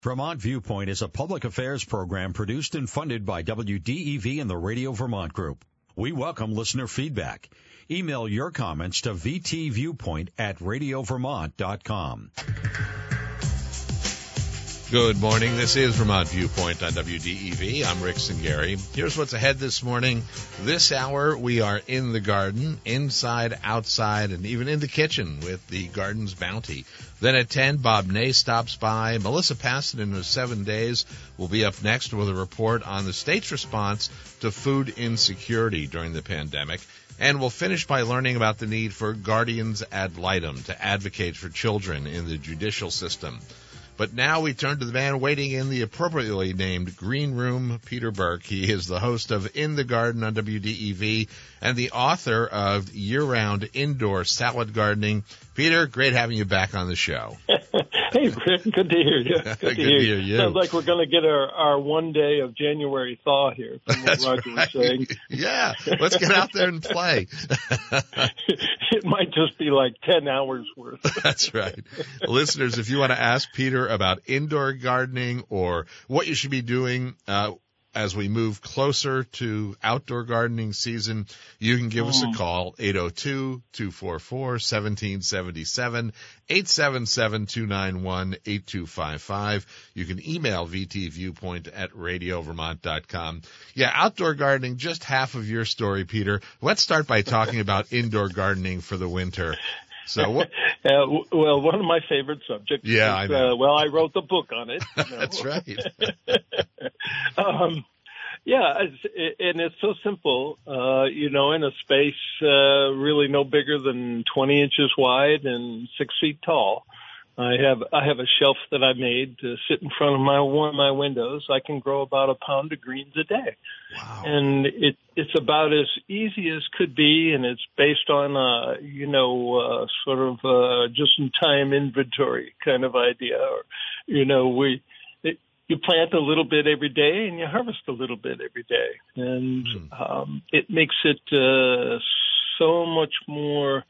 Vermont Viewpoint is a public affairs program produced and funded by WDEV and the Radio Vermont Group. We welcome listener feedback. Email your comments to vtviewpoint@radiovermont.com. Good morning. This is Vermont Viewpoint on WDEV. I'm Rick Singari. Here's what's ahead this morning. This hour, we are in the garden, inside, outside, and even in the kitchen with the Garden's Bounty. Then at 10, Bob Ney stops by. Melissa Paston in 7 days will be up next with a report on the state's response to food insecurity during the pandemic. And we'll finish by learning about the need for guardians ad litem to advocate for children in the judicial system. But now we turn to the man waiting in the appropriately named Green Room, Peter Burke. He is the host of In the Garden on WDEV and the author of Year-Round Indoor Salad Gardening. Peter, great having you back on the show. Hey, Rick, good to hear you. Good to hear you. Sounds like we're going to get our 1 day of January thaw here, from what Roger was saying. Yeah, let's get out there and play. It might just be like 10 hours worth. That's right. Listeners, if you want to ask Peter about indoor gardening or what you should be doing as we move closer to outdoor gardening season, you can give us a call, 802-244-1777, 877-291-8255. You can email vtviewpoint@radiovermont.com. Yeah, outdoor gardening, just half of your story, Peter. Let's start by talking about indoor gardening for the winter. So, well, one of my favorite subjects. Yeah, is, I know. I wrote the book on it. You know. That's right. Yeah, and it's so simple. In a space really no bigger than 20 inches wide and 6 feet tall. I have a shelf that I made to sit in front of one of my windows. I can grow about a pound of greens a day. Wow. And it's about as easy as could be, and it's based on sort of just in time inventory kind of idea. Or, you plant a little bit every day and you harvest a little bit every day, and it makes it so much more.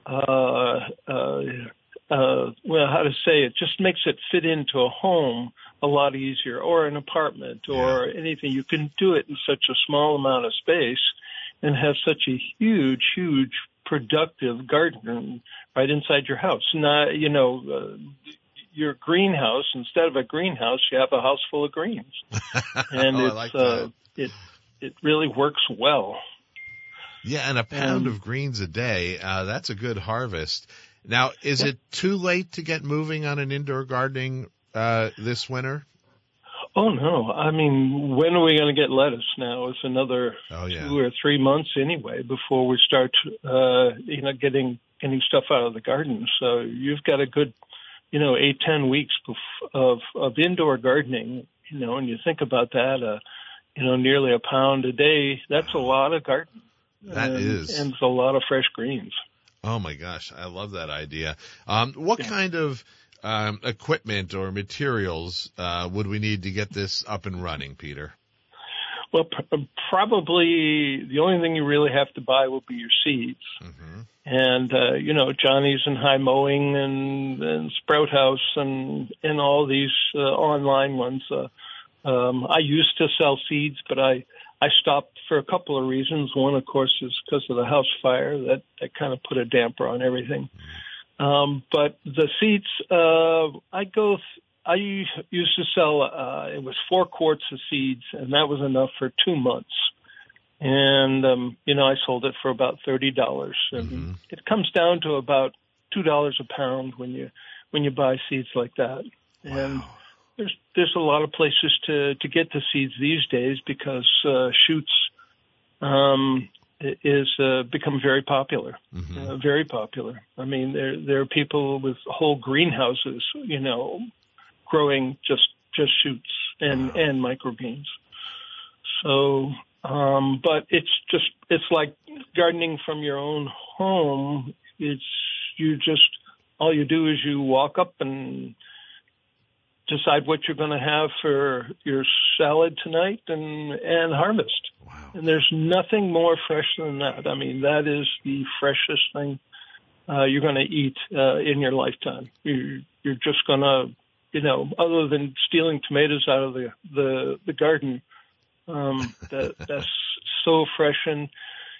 It just makes it fit into a home a lot easier, or an apartment, or anything. You can do it in such a small amount of space and have such a huge, huge productive garden right inside your house. Not, your greenhouse, instead of a greenhouse, you have a house full of greens. And I like that. It really works well. Yeah, and a pound of greens a day, that's a good harvest. Now, is it too late to get moving on an indoor gardening this winter? Oh, no. I mean, when are we going to get lettuce now? It's another 2 or 3 months anyway before we start, getting stuff out of the garden. So you've got a good, 8-10 weeks of indoor gardening, and you think about that, nearly a pound a day. That's a lot of garden. That is. And it's a lot of fresh greens. Oh, my gosh. I love that idea. What kind of equipment or materials would we need to get this up and running, Peter? Well, probably the only thing you really have to buy will be your seeds. Mm-hmm. And, Johnny's and High Mowing and Sprout House and all these online ones. I used to sell seeds, but I stopped for a couple of reasons. One, of course, is because of the house fire. That kind of put a damper on everything. But the seeds, I used to sell, it was 4 quarts of seeds, and that was enough for 2 months. And, I sold it for about $30. And it comes down to about $2 a pound when you buy seeds like that. And there's a lot of places to get the seeds these days because shoots is become very popular, very popular. I mean, there are people with whole greenhouses, growing just shoots and microgreens. So, but it's like gardening from your own home. All you do is you walk up and decide what you're going to have for your salad tonight and harvest. Wow. And there's nothing more fresh than that. I mean, that is the freshest thing you're going to eat in your lifetime. You're just going to, other than stealing tomatoes out of the garden, that's so fresh. And,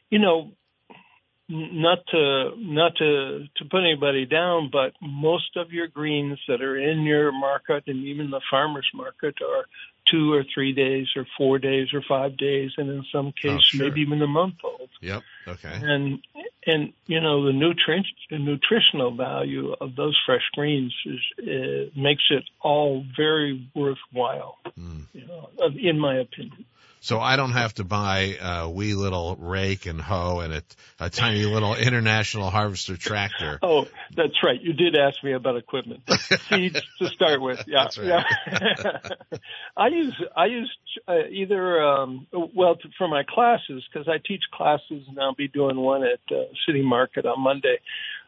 not to put anybody down, but most of your greens that are in your market and even the farmer's market are 2 or 3 days or 4 days or 5 days, and in some cases maybe even a month old. Yep. Okay. And the nutritional value of those fresh greens makes it all very worthwhile, in my opinion. So I don't have to buy a wee little rake and hoe and a tiny little International Harvester tractor. Oh, that's right. You did ask me about equipment. Seeds to start with. Yeah. That's right. Yeah. I use either, for my classes, because I teach classes and I'll be doing one at City Market on Monday.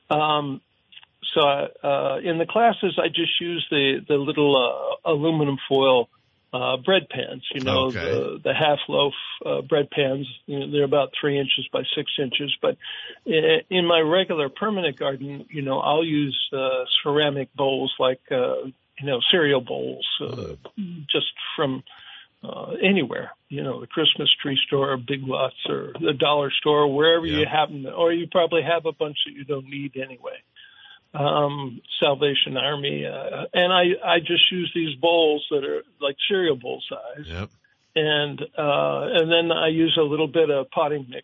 So in the classes, I just use the little aluminum foil bread pans, the half loaf bread pans. They're about 3 inches by 6 inches. But in my regular permanent garden, I'll use ceramic bowls like cereal bowls, just from anywhere. The Christmas tree store, Big Lots, or the dollar store, wherever you happen, or you probably have a bunch that you don't need anyway. Salvation Army, and I just use these bowls that are like cereal bowl size. Yep. And then I use a little bit of potting mix.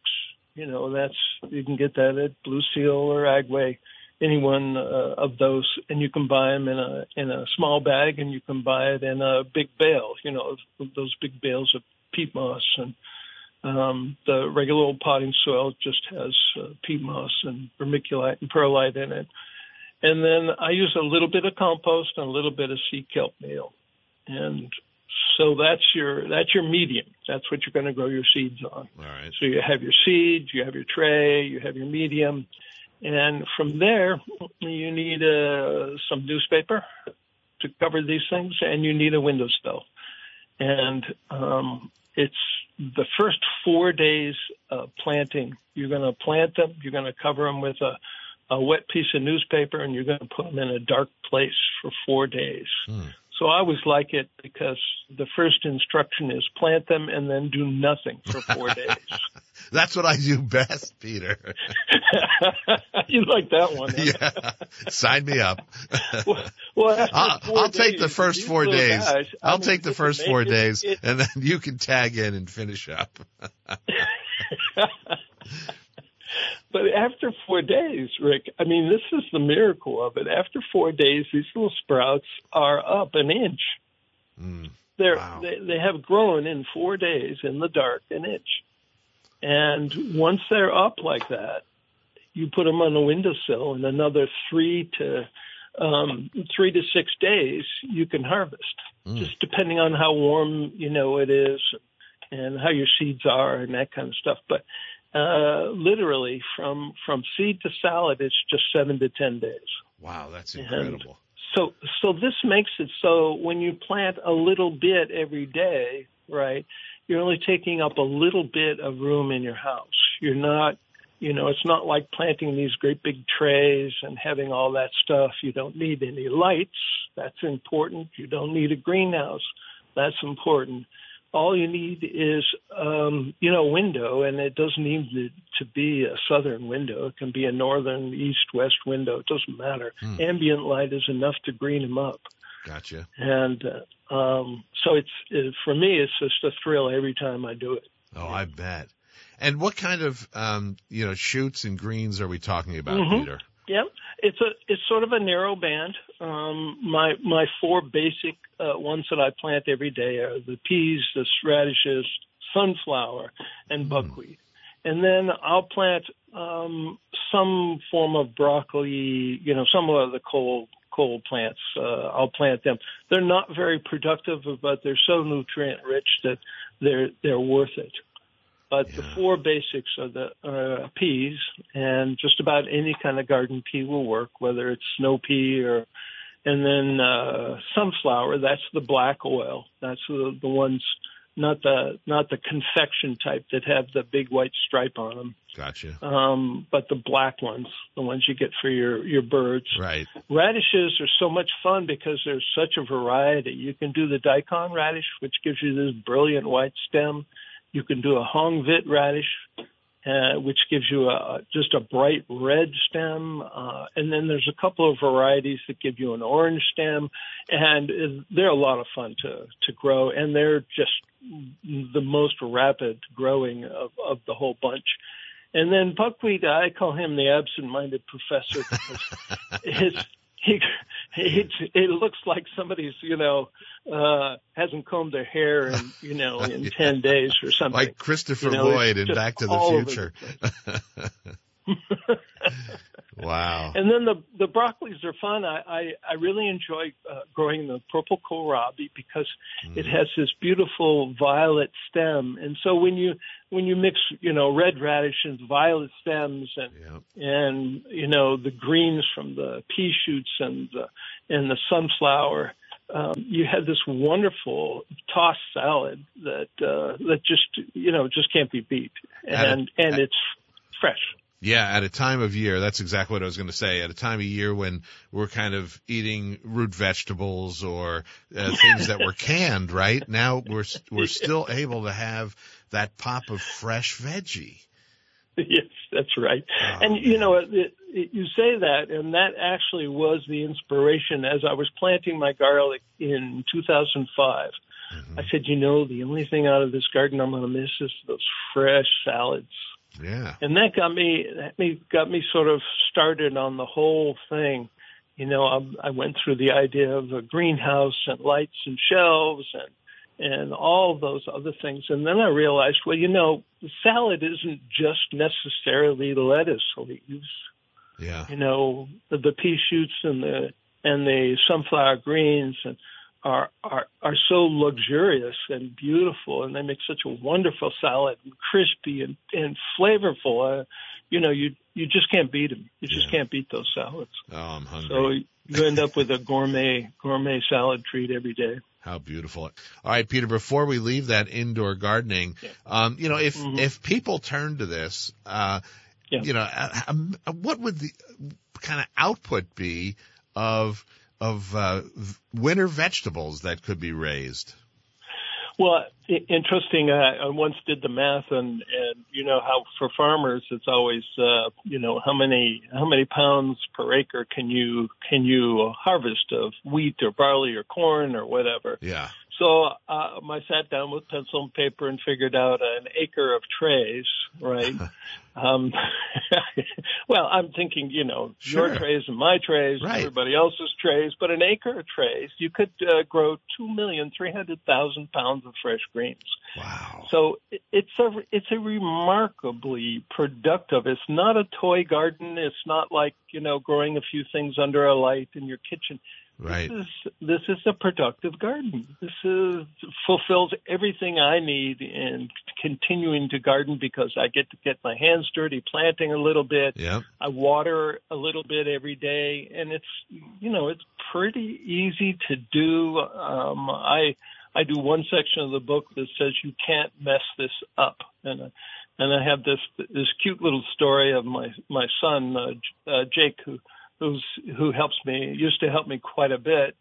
You can get that at Blue Seal or Agway, any one of those, and you can buy them in a small bag, and you can buy it in a big bale. Those big bales of peat moss, and the regular old potting soil just has peat moss and vermiculite and perlite in it. And then I use a little bit of compost and a little bit of sea kelp meal. And so that's your medium. That's what you're going to grow your seeds on. All right. So you have your seeds, you have your tray, you have your medium. And from there, you need some newspaper to cover these things, and you need a windowsill. And it's the first 4 days of planting. You're going to plant them. You're going to cover them with a wet piece of newspaper, and you're going to put them in a dark place for 4 days. So I always like it because the first instruction is plant them and then do nothing for 4 days. That's what I do best, Peter. You like that one, huh? Yeah. Sign me up. Well, I'll take the first 4 days. I'll take the first 4 days, and then you can tag in and finish up. But after 4 days, Rick, this is the miracle of it. After 4 days, these little sprouts are up an inch. Wow. They have grown in 4 days in the dark an inch. And once they're up like that, you put them on a windowsill, and another 3 to 6 days you can harvest, just depending on how warm it is and how your seeds are and that kind of stuff. But literally from seed to salad, it's just 7 to 10 days. Wow, that's incredible. And so this makes it so when you plant a little bit every day, right, you're only taking up a little bit of room in your house. You're not, it's not like planting these great big trays and having all that stuff. You don't need any lights. That's important. You don't need a greenhouse. That's important. All you need is, a window, and it doesn't need to be a southern window. It can be a northern, east-west window. It doesn't matter. Ambient light is enough to green them up. Gotcha. And so for me, it's just a thrill every time I do it. Oh, I bet. And what kind of, shoots and greens are we talking about, Peter? Yeah, it's sort of a narrow band. My 4 basic ones that I plant every day are the peas, the radishes, sunflower, and buckwheat. And then I'll plant some form of broccoli, some of the cold plants. I'll plant them. They're not very productive, but they're so nutrient rich that they're worth it. But the 4 basics are the peas, and just about any kind of garden pea will work, whether it's snow pea and then sunflower. That's the black oil. That's the ones not the confection type that have the big white stripe on them. Gotcha. But the black ones, the ones you get for your birds. Right. Radishes are so much fun because there's such a variety. You can do the daikon radish, which gives you this brilliant white stem. You can do a Hong Vit radish, which gives you just a bright red stem. And then there's a couple of varieties that give you an orange stem. And they're a lot of fun to grow. And they're just the most rapid growing of the whole bunch. And then buckwheat, I call him the absent-minded professor because it looks like somebody's, hasn't combed their hair in 10 days or something. Like Christopher Lloyd in Back to the Future. Wow. And then the broccolis are fun. I really enjoy growing the purple kohlrabi because it has this beautiful violet stem. And so when you mix, red radish and violet stems and the greens from the pea shoots and the sunflower, you have this wonderful tossed salad that just can't be beat. And it's fresh. Yeah, at a time of year, that's exactly what I was going to say. At a time of year when we're kind of eating root vegetables or things that were canned, right? Now we're still able to have that pop of fresh veggie. Yes, that's right. And you say that, and that actually was the inspiration as I was planting my garlic in 2005. I said, the only thing out of this garden I'm going to miss is those fresh salads. Yeah. And that got me sort of started on the whole thing. I went through the idea of a greenhouse and lights and shelves and all those other things. And then I realized, the salad isn't just necessarily lettuce leaves. Yeah. The pea shoots and the sunflower greens are so luxurious and beautiful, and they make such a wonderful salad, and crispy and flavorful. You just can't beat them. You just can't beat those salads. Oh, I'm hungry. So you end up with a gourmet salad treat every day. How beautiful. All right, Peter, before we leave that indoor gardening, if people turn to this, what would the kind of output be of winter vegetables that could be raised? Well, interesting. I once did the math, and how for farmers it's always how many pounds per acre can you harvest of wheat or barley or corn or whatever. Yeah. So I sat down with pencil and paper and figured out an acre of trays, right? Well, I'm thinking, Sure. your trays and my trays, right. Everybody else's trays, but an acre of trays, you could grow 2,300,000 pounds of fresh greens. Wow. So it's a remarkably productive. It's not a toy garden. It's not like, growing a few things under a light in your kitchen. Right. This is a productive garden. This fulfills everything I need in continuing to garden because I get to get my hands dirty planting a little bit. Yep. I water a little bit every day, and it's pretty easy to do. I do one section of the book that says you can't mess this up, and I have this cute little story of my son Jake who used to help me quite a bit.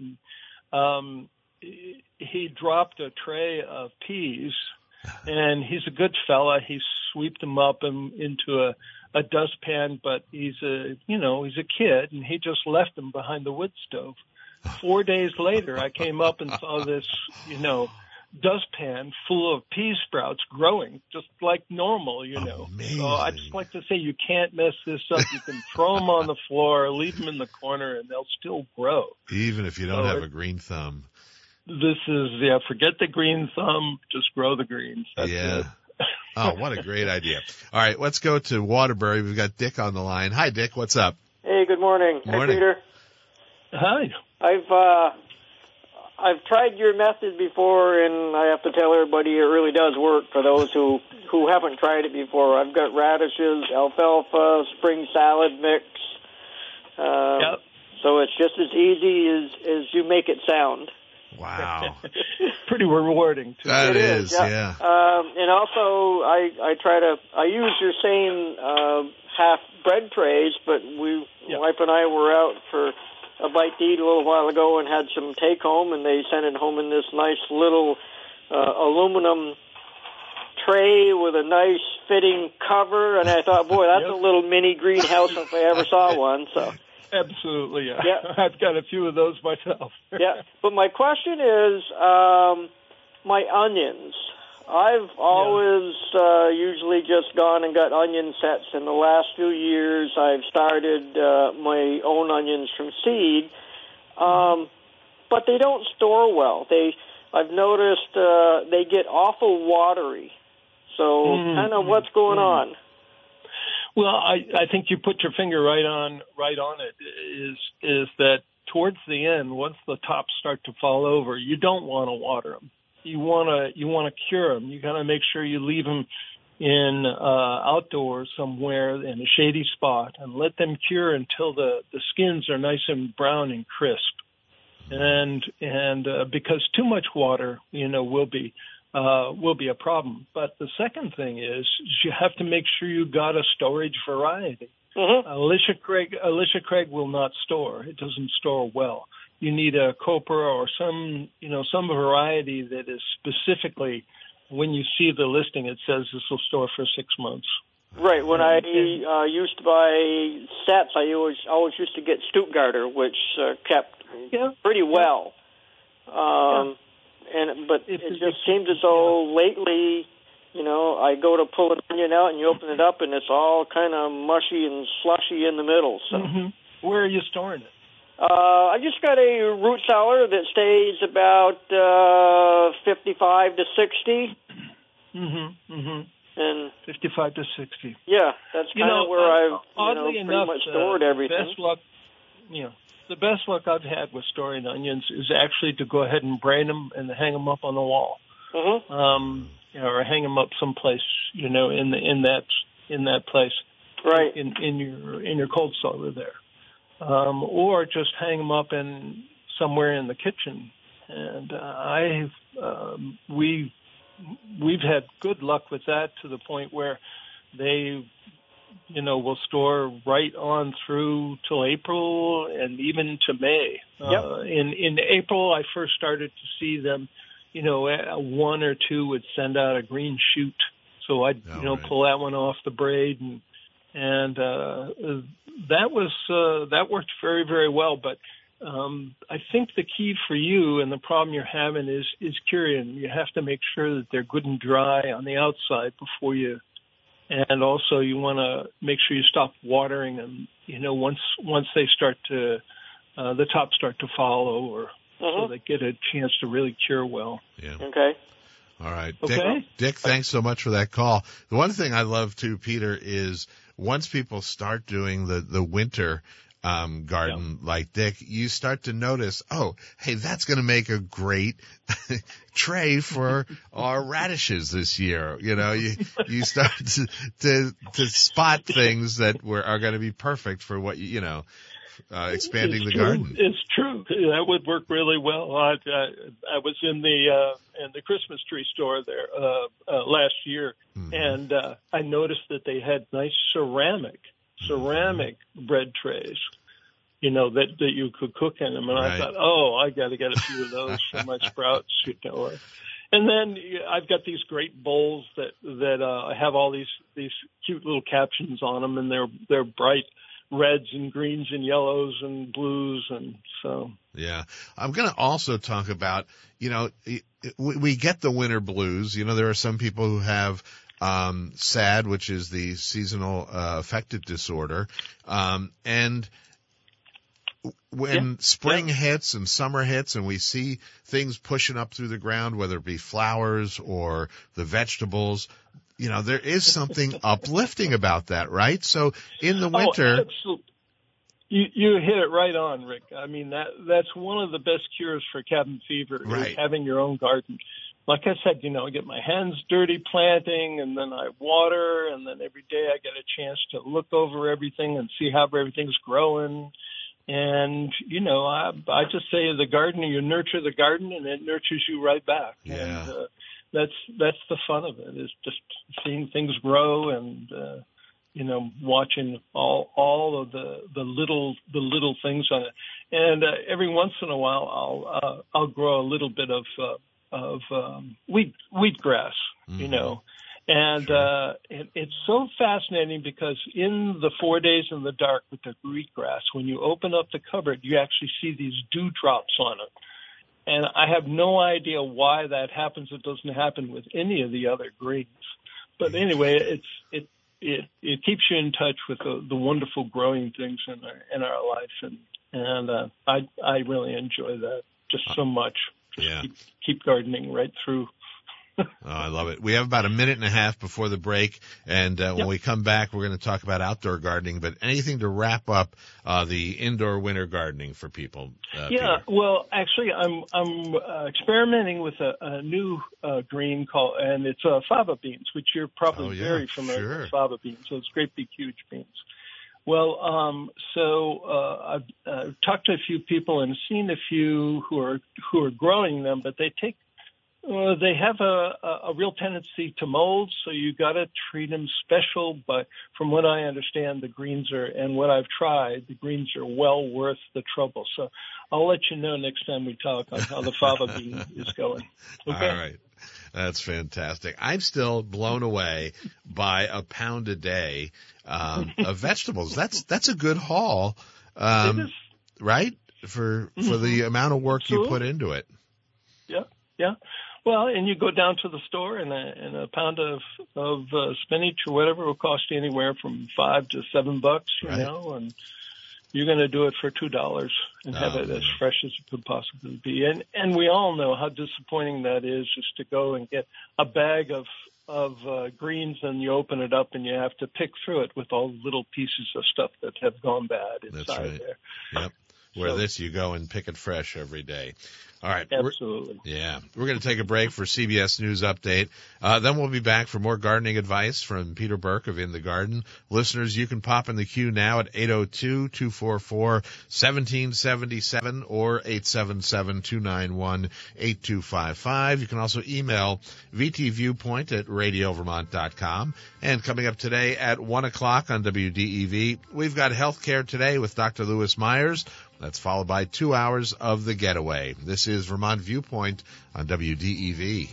He dropped a tray of peas, and he's a good fella. He sweeped them up into a dustpan, but he's a kid, and he just left them behind the wood stove. 4 days later, I came up and saw this, dustpan full of pea sprouts growing just like normal, Amazing. So I just like to say you can't mess this up. You can throw them on the floor, leave them in the corner, and they'll still grow. Even if you don't have a green thumb. This is, forget the green thumb, just grow the greens. That's it. Oh, what a great idea. All right, let's go to Waterbury. We've got Dick on the line. Hi, Dick. What's up? Hey, good morning. Morning. Hey, Peter. Hi. I've tried your method before, and I have to tell everybody it really does work for those who haven't tried it before. I've got radishes, alfalfa, spring salad mix. Yep. So it's just as easy as you make it sound. Wow. Pretty rewarding, too. That is, yeah. And also, I use your same half bread trays, but my wife and I were out for a bite to eat a little while ago and had some take home, and they sent it home in this nice little aluminum tray with a nice fitting cover, and I thought, boy, that's a little mini greenhouse if I ever saw one. So absolutely, yeah. I've got a few of those myself. Yeah, but my question is, my onions. I've always usually just gone and got onion sets. In the last few years, I've started my own onions from seed, but they don't store well. I've noticed they get awful watery. So kind of what's going on? Well, I think you put your finger right on it. Is that towards the end, once the tops start to fall over, you don't want to water them. You want to cure them. You got to make sure you leave them in outdoors somewhere in a shady spot and let them cure until the skins are nice and brown and crisp. And because too much water, will be a problem. But the second thing is you have to make sure you got a storage variety. Mm-hmm. Alicia Craig will not store. It doesn't store well. You need a copra or some variety that is specifically, when you see the listing, it says this will store for 6 months. Right. When I used to buy sets, I always used to get Stuttgarter, which kept pretty well. But it just seems as though lately, I go to pull an onion out and you open it up and it's all kind of mushy and slushy in the middle. So, where are you storing it? I just got a root cellar that stays about 55 to 60. And 55 to 60. Yeah, that's kind of where I've pretty enough, much stored everything. The best luck I've had with storing onions is actually to go ahead and brain them and hang them up on the wall, or hang them up someplace, in that place, right? In your cold cellar there. Or just hang them up somewhere in the kitchen. And we've had good luck with that to the point where they, will store right on through till April and even to May. In April, I first started to see them, one or two would send out a green shoot. So I'd, pull that one off the braid and that worked very, very well. But I think the key for you and the problem you're having is curing. You have to make sure that they're good and dry on the outside before you, and also you want to make sure you stop watering them. Once they start to the tops start to fall over, so they get a chance to really cure well. Yeah. Okay. All right. Okay. Dick, thanks so much for that call. The one thing I love too, Peter, is once people start doing the winter garden like Dick, you start to notice, hey, that's going to make a great tray for our radishes this year. You start to spot things that are going to be perfect for what expanding the garden. It's true. That would work really well. I was in the Christmas tree store there last year, and I noticed that they had nice ceramic bread trays, that you could cook in them. And I thought, I got to get a few of those for my sprouts, And then I've got these great bowls that have all these cute little captions on them, and they're bright reds and greens and yellows and blues, and so. Yeah. I'm going to also talk about, we get the winter blues. There are some people who have SAD, which is the seasonal affective disorder. And when spring hits and summer hits and we see things pushing up through the ground, whether it be flowers or the vegetables, there is something uplifting about that, right? So in the winter. Absolutely. You hit it right on, Rick. I mean, that's one of the best cures for cabin fever, is having your own garden. Like I said, I get my hands dirty planting, and then I water, and then every day I get a chance to look over everything and see how everything's growing. And, you know, I just say the gardener, you nurture the garden and it nurtures you right back. Yeah. And that's the fun of it, is just seeing things grow and, you know, watching all of the little things on it. And every once in a while I'll grow a little bit of wheatgrass, you know. And it's so fascinating because in the 4 days in the dark with the wheatgrass, when you open up the cupboard, you actually see these dewdrops on it. And I have no idea why that happens. It doesn't happen with any of the other greens. But anyway, it keeps you in touch with the wonderful growing things in our life. And I really enjoy that just so much. Just keep gardening right through. Oh, I love it. We have about a minute and a half before the break, and when we come back, we're going to talk about outdoor gardening, but anything to wrap up the indoor winter gardening for people? Peter? Well, actually, I'm experimenting with a new green called, and it's fava beans, which you're probably very familiar with fava beans. So it's great big huge beans. Well, I've talked to a few people and seen a few who are growing them, but they have a real tendency to mold, so you got to treat them special. But from what I understand, the greens and what I've tried, the greens are well worth the trouble. So I'll let you know next time we talk on how the fava bean is going. Okay? All right. That's fantastic. I'm still blown away by a pound a day of vegetables. That's a good haul, it is. Right? For the amount of work you put into it. Yeah. Well, and you go down to the store and a pound of spinach or whatever will cost you anywhere from $5 to $7, you know, and you're going to do it for $2 and have it as fresh as it could possibly be. And we all know how disappointing that is, just to go and get a bag of greens and you open it up and you have to pick through it with all the little pieces of stuff that have gone bad inside there. Yep. Where you go and pick it fresh every day. All right. Absolutely. We're going to take a break for CBS News Update. Then we'll be back for more gardening advice from Peter Burke of In the Garden. Listeners, you can pop in the queue now at 802-244-1777 or 877-291-8255. You can also email vtviewpoint@radiovermont.com. And coming up today at 1 o'clock on WDEV, we've got Healthcare Today with Dr. Lewis Myers. That's followed by 2 hours of The Getaway. This is Vermont Viewpoint on WDEV.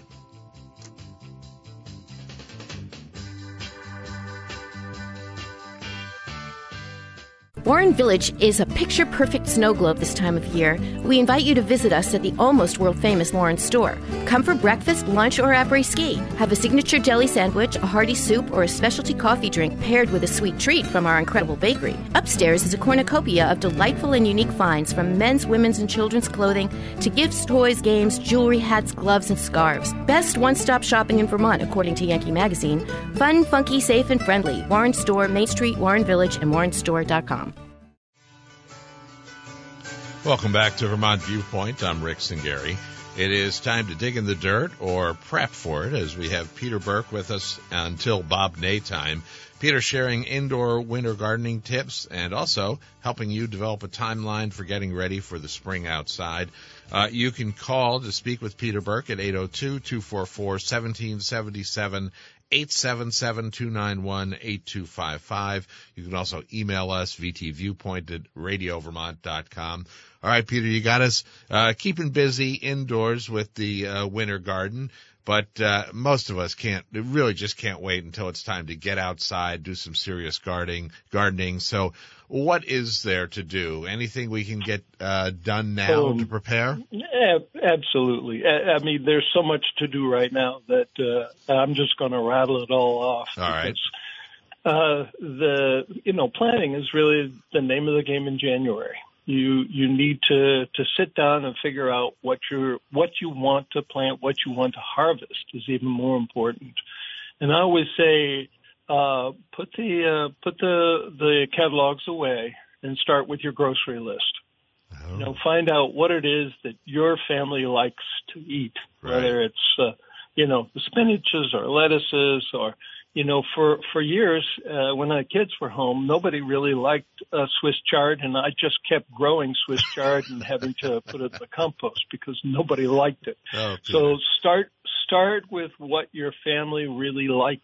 Warren Village is a picture-perfect snow globe this time of year. We invite you to visit us at the almost world-famous Warren store. Come for breakfast, lunch, or après-ski. Have a signature deli sandwich, a hearty soup, or a specialty coffee drink paired with a sweet treat from our incredible bakery. Upstairs is a cornucopia of delightful and unique finds from men's, women's, and children's clothing to gifts, toys, games, jewelry, hats, gloves, and scarves. Best one-stop shopping in Vermont, according to Yankee Magazine. Fun, funky, safe, and friendly. Warren Store, Main Street, Warren Village, and warrenstore.com. Welcome back to Vermont Viewpoint. I'm Rick Singari. It is time to dig in the dirt, or prep for it, as we have Peter Burke with us until Bob Ney time. Peter sharing indoor winter gardening tips and also helping you develop a timeline for getting ready for the spring outside. You can call to speak with Peter Burke at 802-244-1777, 877-291-8255. You can also email us, vtviewpoint@radiovermont.com. All right, Peter, you got us keeping busy indoors with the winter garden, but most of us really just can't wait until it's time to get outside, do some serious gardening. So what is there to do? Anything we can get done now to prepare? Absolutely. I mean, there's so much to do right now that I'm just going to rattle it all off. All right. Planning is really the name of the game in January. You need to sit down and figure out what you want to plant, what you want to harvest is even more important. And I always say, put the catalogs away and start with your grocery list. Oh. Find out what it is that your family likes to eat, whether it's the spinaches or lettuces or for years, when the kids were home, nobody really liked Swiss chard, and I just kept growing Swiss chard and having to put it in the compost because nobody liked it. Oh, so start with what your family really likes.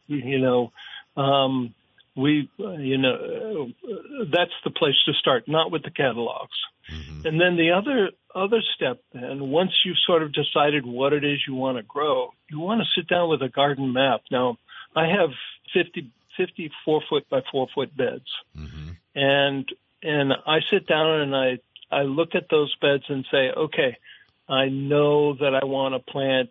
That's the place to start, not with the catalogs. Mm-hmm. And then the other step, then, once you've sort of decided what it is you want to grow, you want to sit down with a garden map. Now, I have 50 4-foot by 4-foot beds, mm-hmm. and I sit down and I look at those beds and say, okay, I know that I want to plant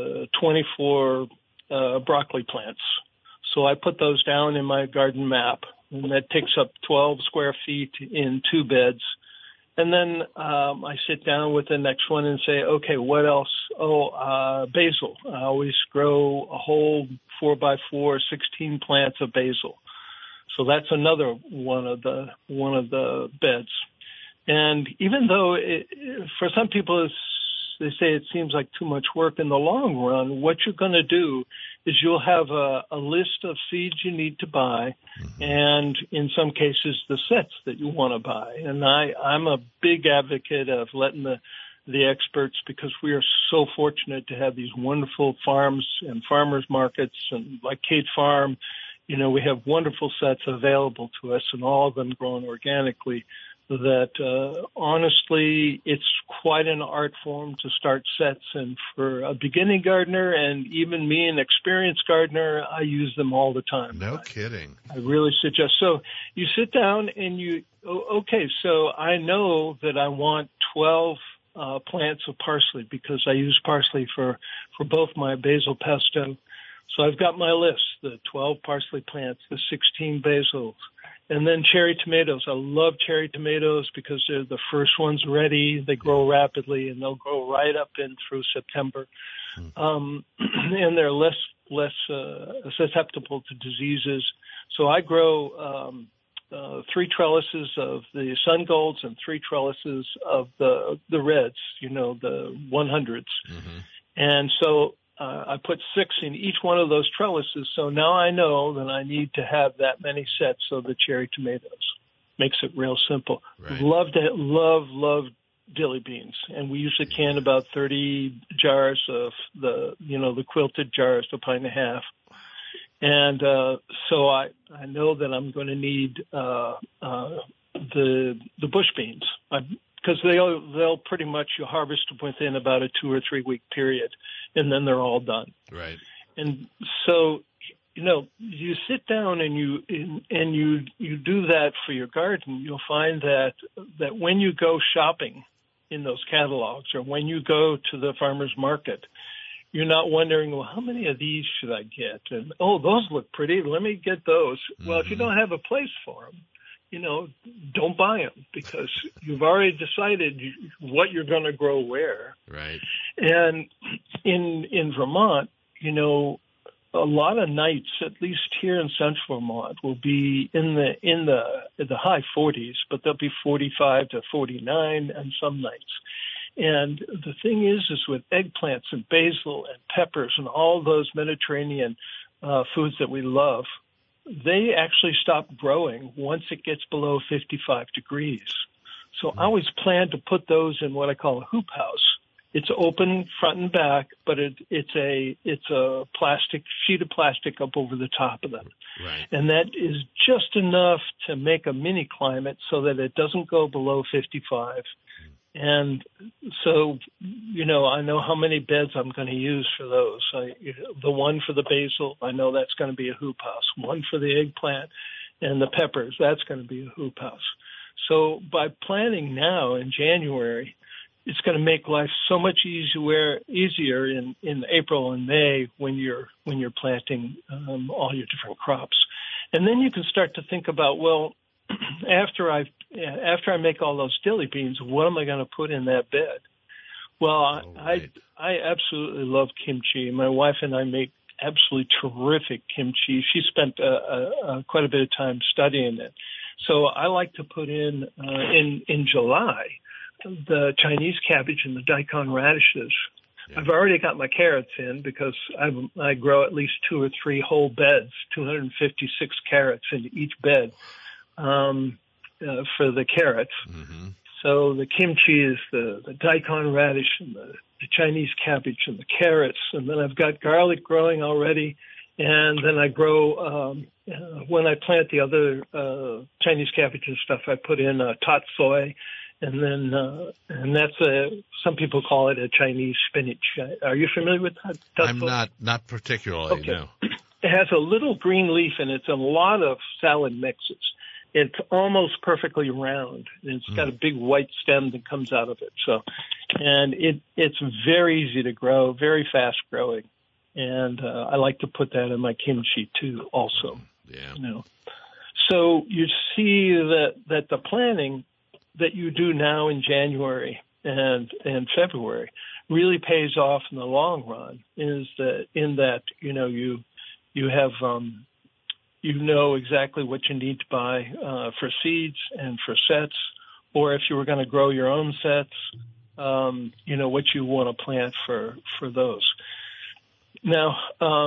24 broccoli plants. So I put those down in my garden map, and that takes up 12 square feet in 2 beds. And then I sit down with the next one and say, okay, what else? Basil. I always grow a whole 4x4, 16 plants of basil. So that's another one of the beds. And even though for some people they say it seems like too much work, in the long run, what you're going to do is you'll have a list of seeds you need to buy, and in some cases the sets that you want to buy. And I'm a big advocate of letting the experts, because we are so fortunate to have these wonderful farms and farmers markets, and like Kate Farm, we have wonderful sets available to us, and all of them grown organically. That honestly, it's quite an art form to start sets. And for a beginning gardener, and even me, an experienced gardener, I use them all the time. No kidding. I really suggest. So you sit down and so I know that I want 12 plants of parsley, because I use parsley for both my basil pesto. So I've got my list, the 12 parsley plants, the 16 basils. And then cherry tomatoes. I love cherry tomatoes because they're the first ones ready. They grow rapidly, and they'll grow right up in through September. And they're less susceptible to diseases. So I grow 3 trellises of the sun golds and 3 trellises of the reds, the 100s. Mm-hmm. And so I put 6 in each one of those trellises, so now I know that I need to have that many sets of the cherry tomatoes. Makes it real simple. Right. Love dilly beans, and we usually can about 30 jars of the quilted jars, a pint and a half. And so I know that I'm going to need the bush beans. Because they'll pretty much harvest within about a 2 or 3 week period, and then they're all done. Right. And so, you sit down and you do that for your garden. You'll find that when you go shopping in those catalogs, or when you go to the farmer's market, you're not wondering, well, how many of these should I get? And those look pretty. Let me get those. Mm-hmm. Well, if you don't have a place for them, don't buy them, because you've already decided what you're going to grow where. Right. And in Vermont, a lot of nights, at least here in central Vermont, will be in the high 40s, but they'll be 45 to 49 on some nights. And the thing is with eggplants and basil and peppers and all those Mediterranean foods that we love, they actually stop growing once it gets below 55 degrees. So I always plan to put those in what I call a hoop house. It's open front and back, but it's a sheet of plastic up over the top of them. Right. And that is just enough to make a mini climate so that it doesn't go below 55. And so, I know how many beds I'm going to use for those. The one for the basil, I know that's going to be a hoop house. One for the eggplant and the peppers, that's going to be a hoop house. So by planning now in January, it's going to make life so much easier in April and May when you're planting all your different crops. And then you can start to think about, well, after I make all those dilly beans, what am I going to put in that bed? Well, I absolutely love kimchi. My wife and I make absolutely terrific kimchi. She spent quite a bit of time studying it. So I like to put in July the Chinese cabbage and the daikon radishes. Yeah. I've already got my carrots in because I grow at least 2 or 3 whole beds, 256 carrots in each bed for the carrots. Mm-hmm. So the kimchi is the daikon radish and the Chinese cabbage and the carrots. And then I've got garlic growing already. And then I grow, when I plant the other Chinese cabbage and stuff, I put in tot soy. And then, and that's some people call it a Chinese spinach. Are you familiar with that? I'm not particularly, okay. no. It has a little green leaf and it's a lot of salad mixes. It's almost perfectly round. It's got a big white stem that comes out of it. So, and it's very easy to grow, very fast growing. And I like to put that in my kimchi too also. Yeah. You know. So you see that the planning that you do now in January and February really pays off in the long run. Is that in that you have you know exactly what you need to buy for seeds and for sets, or if you were going to grow your own sets, what you want to plant for those. Now,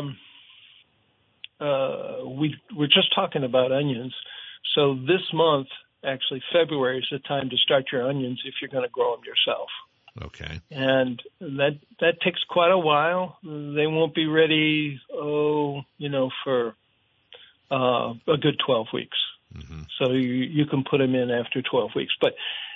we're just talking about onions. So this month, actually February, is the time to start your onions if you're going to grow them yourself. Okay. And that takes quite a while. They won't be ready, for a good 12 weeks. Mm-hmm. So you can put them in after 12 weeks. But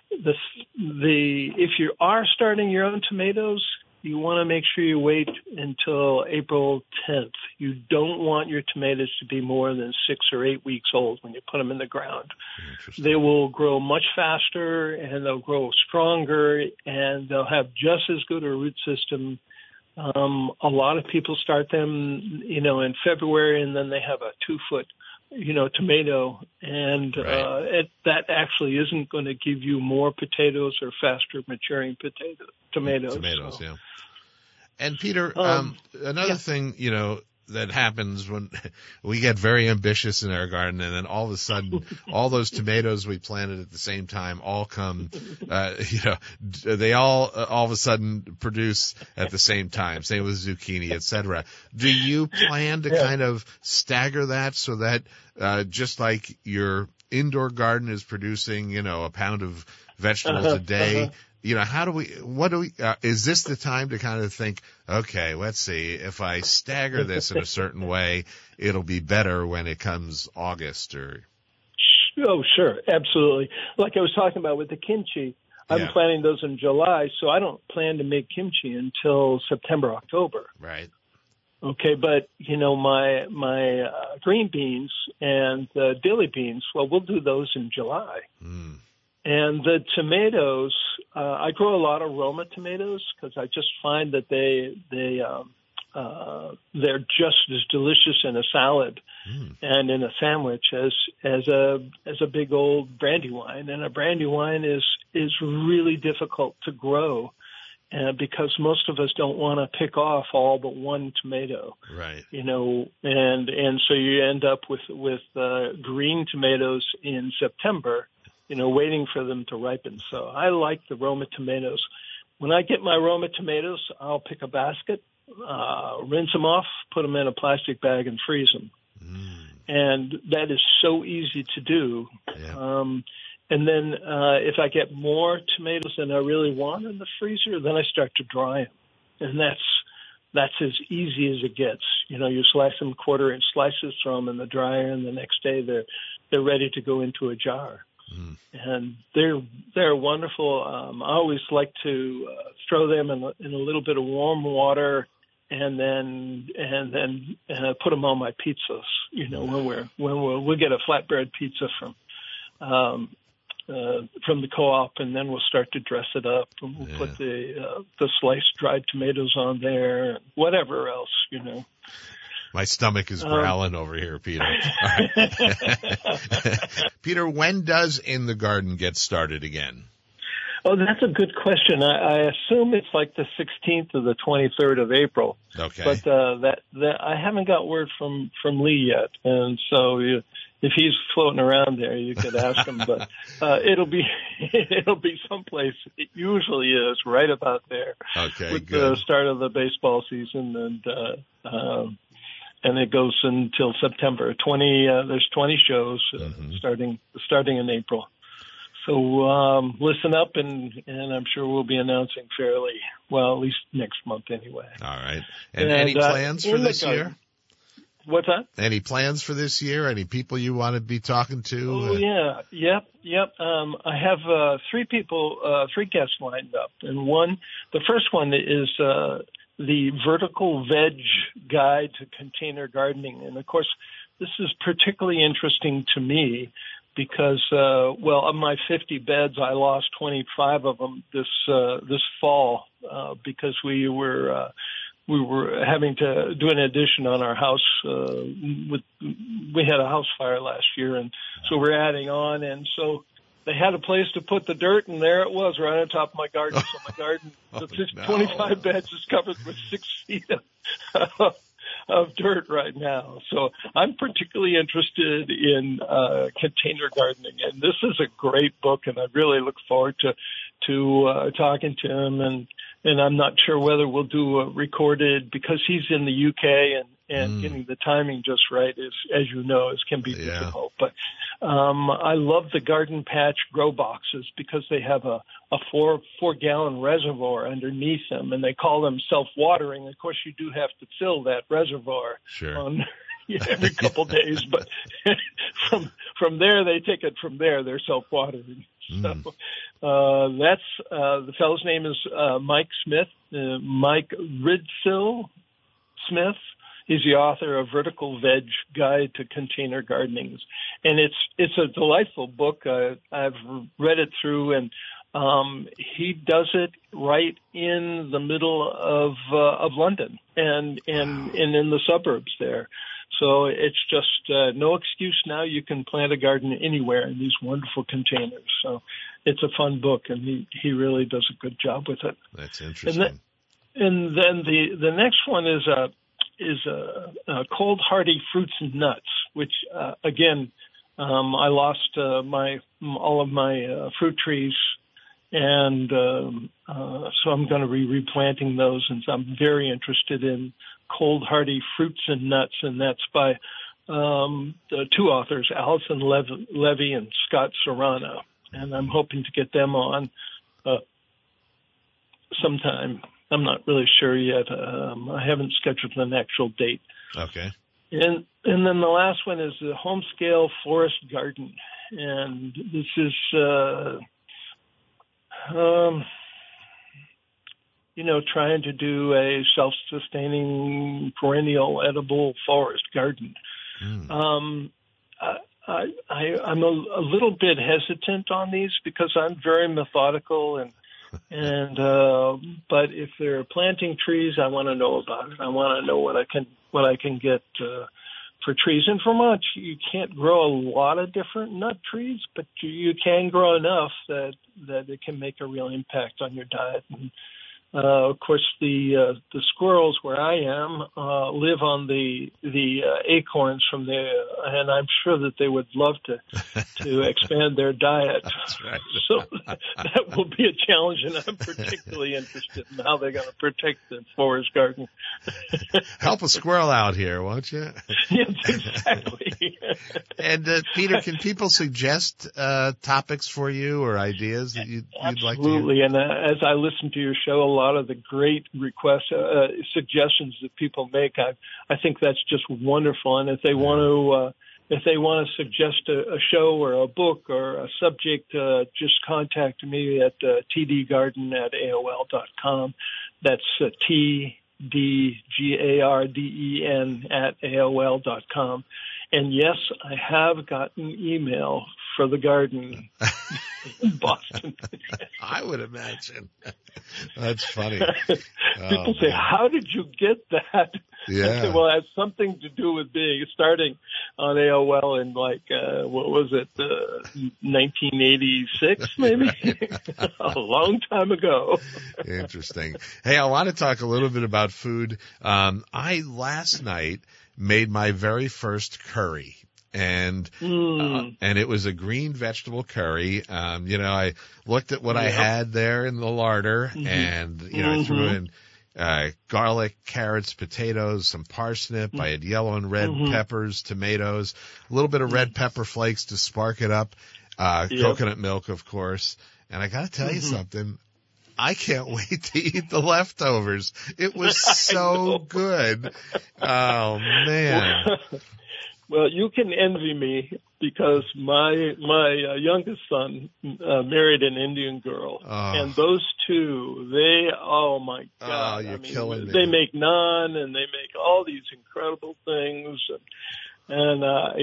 if you are starting your own tomatoes, you want to make sure you wait until April 10th. You don't want your tomatoes to be more than 6 or 8 weeks old when you put them in the ground. They will grow much faster, and they'll grow stronger, and they'll have just as good a root system. A lot of people start them, in February, and then they have a 2-foot, tomato, and right. That actually isn't going to give you more potatoes or faster maturing tomatoes. Tomatoes, so. Yeah. And Peter, another thing, that happens when we get very ambitious in our garden, and then all of a sudden, all those tomatoes we planted at the same time all come, they all of a sudden produce at the same time. Same with zucchini, etc. Do you plan to kind of stagger that so that just like your indoor garden is producing, a pound of vegetables a day? Is this the time to kind of think, okay, let's see, if I stagger this in a certain way, it'll be better when it comes August or? Oh, sure. Absolutely. Like I was talking about with the kimchi, I'm planting those in July, so I don't plan to make kimchi until September, October. Right. Okay. But, my green beans and the dilly beans, well, we'll do those in July. Mm. And the tomatoes, I grow a lot of Roma tomatoes because I just find that they're just as delicious in a salad and in a sandwich as a big old Brandywine. And a Brandywine is really difficult to grow because most of us don't want to pick off all but one tomato. Right. And so you end up with green tomatoes in September, waiting for them to ripen. So I like the Roma tomatoes. When I get my Roma tomatoes, I'll pick a basket, rinse them off, put them in a plastic bag, and freeze them. And that is so easy to do. Yeah. And then if I get more tomatoes than I really want in the freezer, then I start to dry them. And that's as easy as it gets. You slice them quarter-inch slices, throw them in the dryer, and the next day they're ready to go into a jar. And they're wonderful. I always like to throw them in a little bit of warm water, and then put them on my pizzas. When we'll get a flatbread pizza from the co-op, and then we'll start to dress it up, and we'll put the sliced dried tomatoes on there, and whatever else. My stomach is growling over here, Peter. Peter, when does In the Garden get started again? Oh, that's a good question. I assume it's like the 16th or the 23rd of April. Okay. But that I haven't got word from Lee yet, and so if he's floating around there, you could ask him. But it'll be someplace. It usually is right about there. Okay, with good. the start of the baseball season, and it goes until September. There's 20 shows starting in April. So listen up, and I'm sure we'll be announcing at least next month anyway. All right. And any plans for this year? What's that? Any plans for this year? Any people you want to be talking to? Oh, yeah. Yep. I have three guests lined up. And the first one is the Vertical Veg Guide to Container Gardening. And, of course, this is particularly interesting to me because, of my 50 beds, I lost 25 of them this fall because we were having to do an addition on our house. We had a house fire last year, and so we're adding on. And so they had a place to put the dirt, and there it was right on top of my garden. So my garden, 25 beds is covered with 6 feet of dirt right now. So I'm particularly interested in container gardening, and this is a great book, and I really look forward to talking to him. And I'm not sure whether we'll do a recorded because he's in the UK and getting the timing just right is, as you know, can be difficult. But I love the Garden Patch grow boxes because they have a 4-gallon reservoir underneath them, and they call them self-watering. Of course, you do have to fill that reservoir every couple days, but from there they take it from there. They're self-watering. So that's the fellow's name is Mike Smith, Mike Ridsill Smith. He's the author of Vertical Veg Guide to Container Gardening, and it's a delightful book. I've read it through, and he does it right in the middle of London and in the suburbs there. So it's just no excuse now. You can plant a garden anywhere in these wonderful containers. So it's a fun book, and he really does a good job with it. That's interesting. And then the next one is cold hardy fruits and nuts, which again I lost all of my fruit trees, and so I'm going to be replanting those, and so I'm very interested in cold hardy fruits and nuts, and that's by the two authors, Alison Levy and Scott Serrano, and I'm hoping to get them on sometime. I'm not really sure yet. I haven't scheduled an actual date. Okay. And then the last one is the Home Scale Forest Garden, and this is trying to do a self-sustaining perennial edible forest garden. I'm a little bit hesitant on these because I'm very methodical and but if they're planting trees, I want to know about it. I want to know what I can get for trees. In Vermont, you can't grow a lot of different nut trees, but you can grow enough that it can make a real impact on your diet. And of course, the squirrels where I am live on the acorns from there, and I'm sure that they would love to expand their diet. That's right. So that will be a challenge, and I'm particularly interested in how they're going to protect the forest garden. Help a squirrel out here, won't you? Yes, exactly. And Peter, can people suggest topics for you or ideas that you'd like to hear? Absolutely, and as I listen to your show, a lot of the great requests, suggestions that people make, I think that's just wonderful. And if they want to suggest a show or a book or a subject, just contact me at tdgarden@aol.com. That's tdgarden@aol.com. And yes, I have gotten email for the garden in Boston. I would imagine. That's funny. People say, "How did you get that?" Yeah. Well, it has something to do with starting on AOL in what was it, 1986 maybe? A long time ago. Interesting. Hey, I want to talk a little bit about food. I last night made my very first curry. And it was a green vegetable curry. I looked at what I had there in the larder, and I threw in garlic, carrots, potatoes, some parsnip. I had yellow and red peppers, tomatoes, a little bit of red pepper flakes to spark it up, coconut milk, of course. And I got to tell you something. I can't wait to eat the leftovers. It was so good. Oh, man. Well, you can envy me because my youngest son married an Indian girl, and those two, oh my God! You're killing me. They make naan and they make all these incredible things, and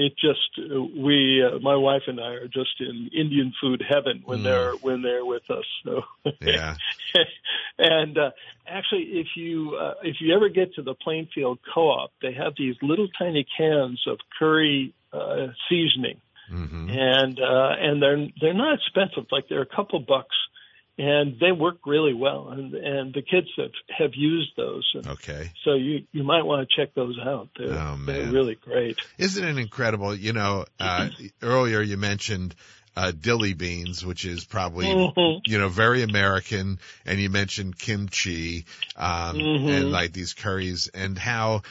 my wife and I are just in Indian food heaven when they're with us. So yeah. And actually, if you ever get to the Plainfield Co-op, they have these little tiny cans of curry seasoning, and they're not expensive. Like they're a couple bucks, and they work really well. And the kids have used those. Okay. So you might want to check those out. They're really great. Isn't it incredible? Earlier you mentioned dilly beans, which is probably, very American. And you mentioned kimchi, and like these curries, and how,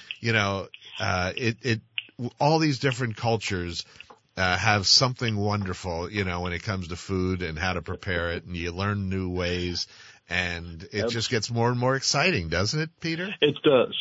all these different cultures, have something wonderful, when it comes to food and how to prepare it, and you learn new ways. And it just gets more and more exciting, doesn't it, Peter? It does.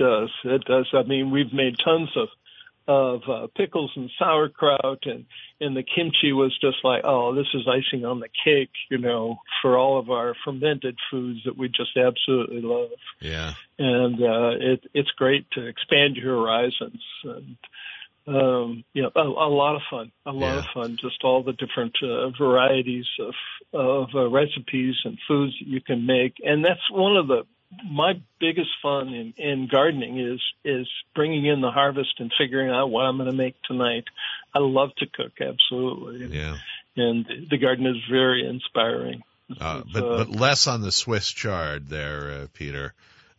I mean, we've made tons of pickles and sauerkraut, and the kimchi was just like, this is icing on the cake, for all of our fermented foods that we just absolutely love. Yeah. And it's great to expand your horizons, and a lot of fun. A lot of fun. Just all the different varieties of recipes and foods that you can make, and that's one of my biggest fun in gardening is bringing in the harvest and figuring out what I'm going to make tonight. I love to cook, absolutely. Yeah. And the garden is very inspiring. But less on the Swiss chard there, Peter.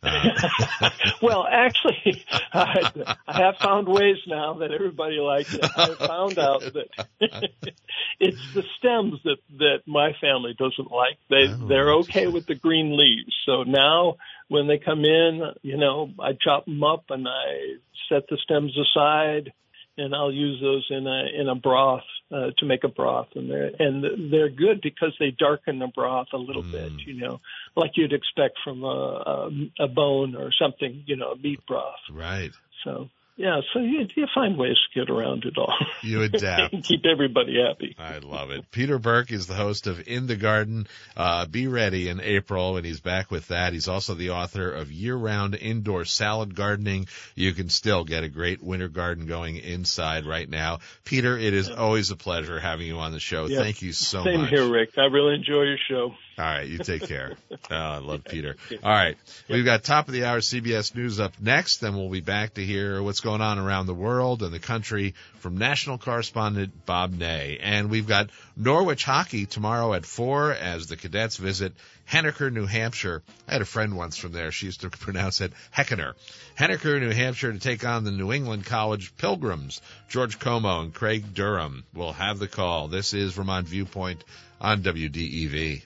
Well, actually, I have found ways now that everybody likes it. I found out that it's the stems that my family doesn't like. They're okay with the green leaves. So now when they come in, I chop them up and I set the stems aside, and I'll use those in a broth to make a broth, and they're good because they darken the broth a little bit, like you'd expect from a bone or something, a meat broth. Right. So you find ways to get around it all. You adapt. And keep everybody happy. I love it. Peter Burke is the host of In the Garden. Be ready in April, and he's back with that. He's also the author of Year-Round Indoor Salad Gardening. You can still get a great winter garden going inside right now. Peter, it is always a pleasure having you on the show. Yeah. Thank you so much. Same here, Rick. I really enjoy your show. All right, you take care. I love Peter. All right, we've got top of the hour CBS News up next. Then we'll be back to hear what's going on around the world and the country from national correspondent Bob Ney. And we've got Norwich hockey tomorrow at 4 as the Cadets visit Henniker, New Hampshire. I had a friend once from there. She used to pronounce it Heckener. Henniker, New Hampshire to take on the New England College Pilgrims. George Como and Craig Durham will have the call. This is Vermont Viewpoint on WDEV.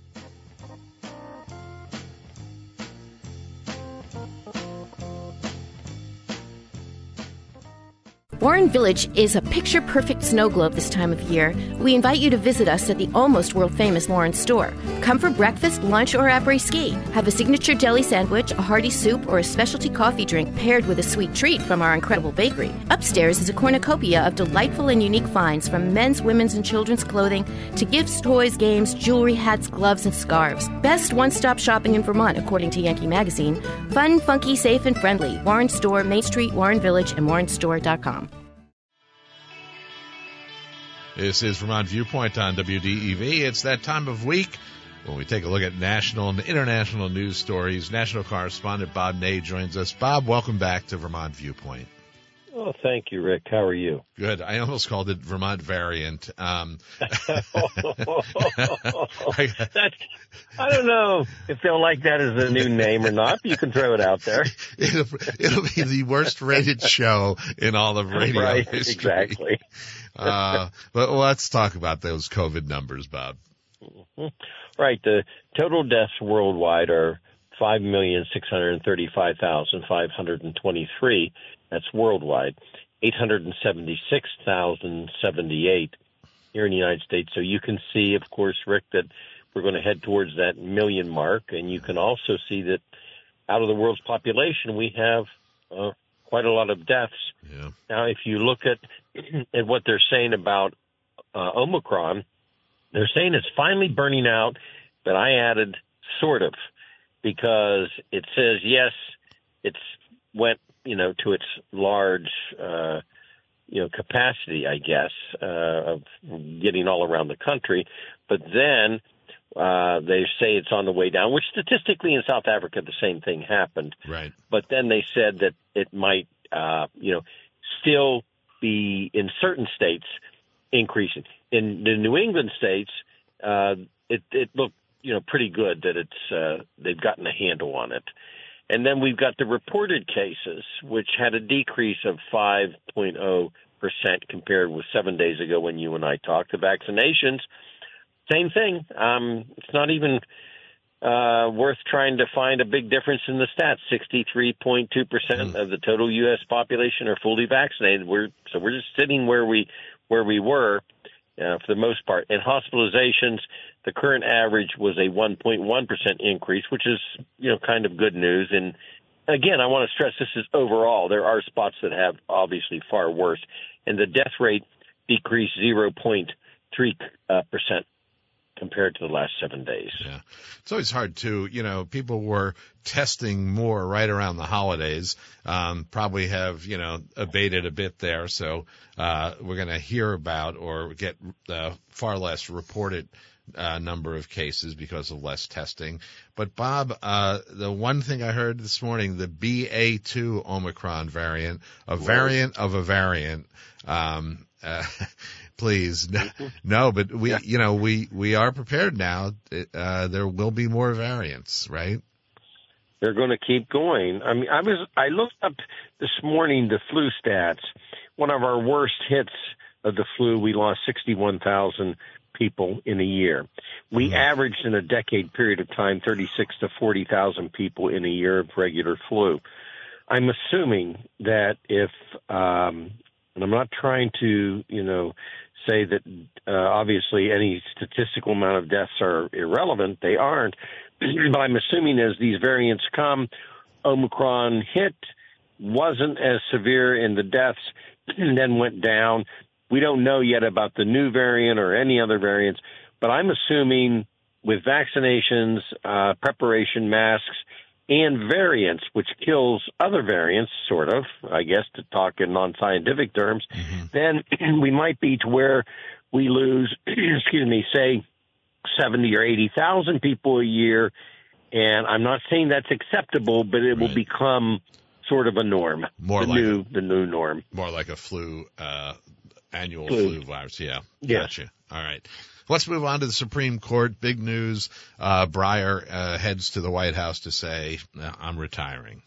Warren Village is a picture-perfect snow globe this time of year. We invite you to visit us at the almost world-famous Lawrence store. Come for breakfast, lunch, or après-ski. Have a signature deli sandwich, a hearty soup, or a specialty coffee drink paired with a sweet treat from our incredible bakery. Upstairs is a cornucopia of delightful and unique finds from men's, women's, and children's clothing to gifts, toys, games, jewelry, hats, gloves, and scarves. Best one-stop shopping in Vermont, according to Yankee Magazine. Fun, funky, safe, and friendly. Warren Store, Main Street, Warren Village, and warrenstore.com. This is Vermont Viewpoint on WDEV. It's that time of week when we take a look at national and international news stories. National correspondent Bob Ney joins us. Bob, welcome back to Vermont Viewpoint. Oh, thank you, Rick. How are you? Good. I almost called it Vermont Variant. I don't know if they'll like that as a new name or not, but you can throw it out there. It'll be the worst rated show in all of radio right, history. Exactly. But let's talk about those COVID numbers, Bob. Right. The total deaths worldwide are 5,635,523. That's worldwide. 876,078 here in the United States. So you can see, of course, Rick, that we're going to head towards that million mark. And you can also see that out of the world's population, we have quite a lot of deaths. Yeah. Now, if you look at what they're saying about Omicron, they're saying it's finally burning out, but I added sort of, because it says, yes, it's went, to its large, capacity, I guess, of getting all around the country. But then they say it's on the way down, which statistically in South Africa, the same thing happened. Right. But then they said that it might, still be in certain states increasing. In the New England states, it looked, pretty good that it's they've gotten a handle on it. And then we've got the reported cases, which had a decrease of 5.0% compared with 7 days ago when you and I talked. The vaccinations, same thing. It's not even worth trying to find a big difference in the stats. 63.2% of the total U.S. population are fully vaccinated. We're just sitting where we were for the most part. And hospitalizations, the current average was a 1.1% increase, which is, kind of good news. And again, I want to stress this is overall. There are spots that have obviously far worse. And the death rate decreased 0.3% compared to the last 7 days. Yeah. It's always hard to, people were testing more right around the holidays, probably have, abated a bit there. So, we're going to hear about or get far less reported number of cases because of less testing. But Bob, the one thing I heard this morning, the BA2 Omicron variant, a variant of a variant, please, no, but we are prepared now. There will be more variants, right? They're going to keep going. I mean, I looked up this morning the flu stats. One of our worst hits of the flu, we lost 61,000 people in a year. We averaged in a decade period of time 36 to 40,000 people in a year of regular flu. I'm assuming that if, and I'm not trying to, say that obviously any statistical amount of deaths are irrelevant. They aren't. But I'm assuming as these variants come, Omicron hit, wasn't as severe in the deaths, and then went down. We don't know yet about the new variant or any other variants, but I'm assuming with vaccinations, preparation, masks, and variants, which kills other variants, sort of, I guess, to talk in non-scientific terms, then we might be to where we lose, say 70 or 80,000 people a year. And I'm not saying that's acceptable, but it will become sort of a norm, the new norm. More like a annual flu virus. Yeah. Yes. Gotcha. All right. Let's move on to the Supreme Court. Big news. Breyer heads to the White House to say, I'm retiring.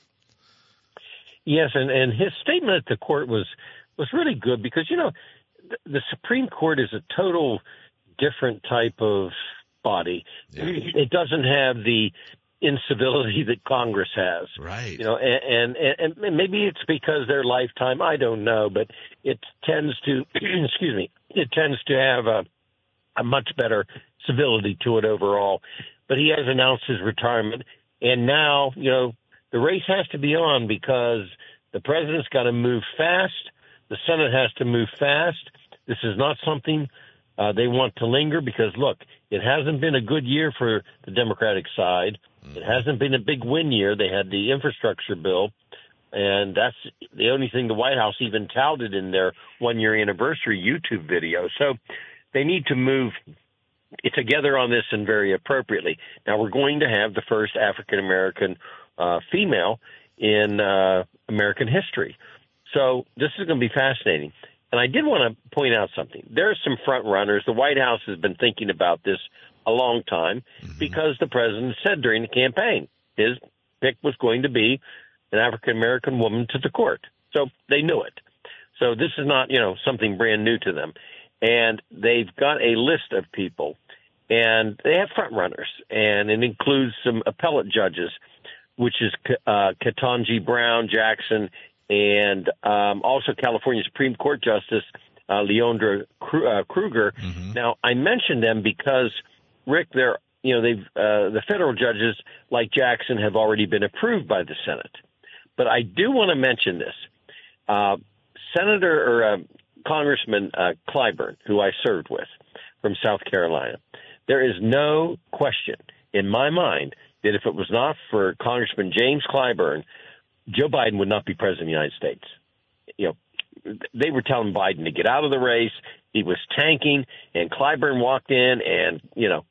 Yes, and his statement at the court was really good because, the Supreme Court is a total different type of body. Yeah. It doesn't have the incivility that Congress has. Right. And maybe it's because their lifetime, I don't know, but it tends to, it tends to have a much better civility to it overall. But he has announced his retirement, and now, the race has to be on because the president's got to move fast. The Senate has to move fast. This is not something they want to linger because, look, it hasn't been a good year for the Democratic side. It hasn't been a big win year. They had the infrastructure bill, and that's the only thing the White House even touted in their one-year anniversary YouTube video. So they need to move together on this and very appropriately. Now, we're going to have the first African-American female in American history. So this is going to be fascinating. And I did want to point out something. There are some front runners. The White House has been thinking about this a long time because the president said during the campaign his pick was going to be an African-American woman to the court. So they knew it. So this is not, something brand new to them. And they've got a list of people, and they have front runners, and it includes some appellate judges, which is Ketanji Brown Jackson, and also California Supreme Court Justice Leondra Kruger. Now, I mentioned them because, Rick, the federal judges like Jackson have already been approved by the Senate. But I do want to mention this. Congressman Clyburn, who I served with from South Carolina, there is no question in my mind that if it was not for Congressman James Clyburn, Joe Biden would not be president of the United States. They were telling Biden to get out of the race. He was tanking, and Clyburn walked in, and,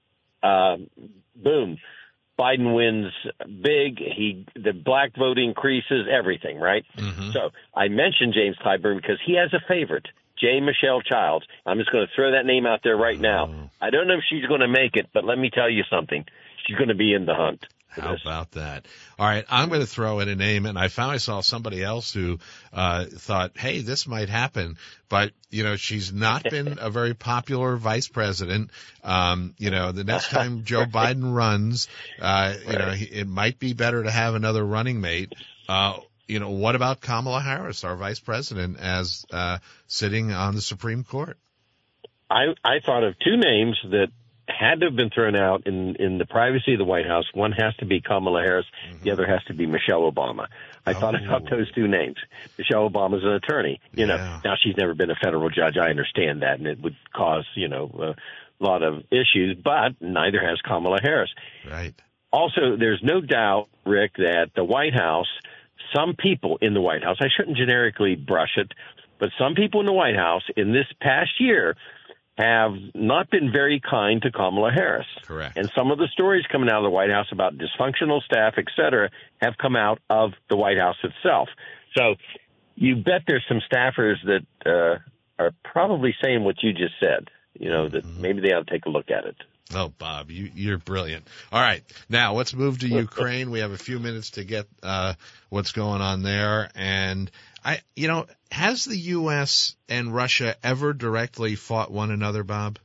boom, Biden wins big. The black vote increases, everything, right? So I mentioned James Clyburn because he has a favorite, J. Michelle Childs. I'm just going to throw that name out there right now. I don't know if she's going to make it, but let me tell you something. She's going to be in the hunt. How about that? All right, I'm going to throw in a name, and I finally saw somebody else who thought, hey, this might happen. But, she's not been a very popular vice president. The next time Joe Biden runs, it might be better to have another running mate. What about Kamala Harris, our vice president, as sitting on the Supreme Court? I thought of two names that had to have been thrown out in the privacy of the White House. One has to be Kamala Harris. The other has to be Michelle Obama. I thought about those two names. Michelle Obama's an attorney. Now she's never been a federal judge. I understand that, and it would cause, a lot of issues, but neither has Kamala Harris. Right. Also, there's no doubt, Rick, that the White House, some people in the White House, I shouldn't generically brush it, but some people in the White House in this past year have not been very kind to Kamala Harris. Correct. And some of the stories coming out of the White House about dysfunctional staff, et cetera, have come out of the White House itself. So you bet there's some staffers that are probably saying what you just said, that maybe they ought to take a look at it. Oh, Bob, you're brilliant. All right. Now let's move to Ukraine. We have a few minutes to get what's going on there. And has the U.S. and Russia ever directly fought one another, Bob?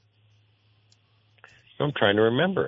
I'm trying to remember.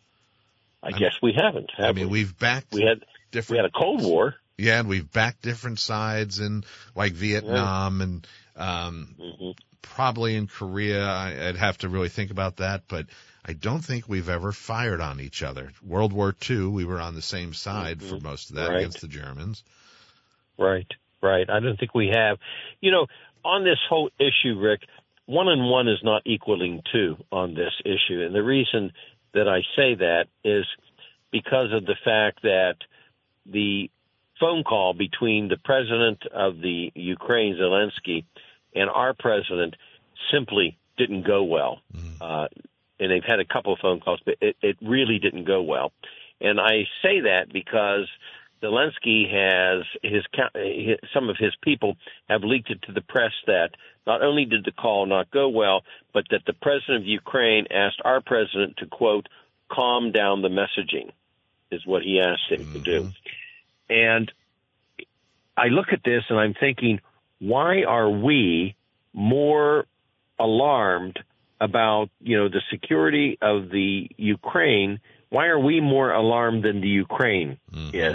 I guess we haven't. We've backed. We had a Cold War. Yeah, and we've backed different sides in like Vietnam and probably in Korea. I'd have to really think about that, but I don't think we've ever fired on each other. World War II, we were on the same side for most of that against the Germans. Right. I don't think we have. On this whole issue, Rick, 1 and 1 is not equaling 2 on this issue. And the reason that I say that is because of the fact that the phone call between the president of the Ukraine, Zelensky, and our president simply didn't go well. And they've had a couple of phone calls, but it really didn't go well. And I say that because Zelensky has some of his people have leaked it to the press that not only did the call not go well, but that the president of Ukraine asked our president to, quote, calm down the messaging, is what he asked him to do. And I look at this and I'm thinking, why are we more alarmed about, the security of the Ukraine? Why are we more alarmed than the Ukraine is?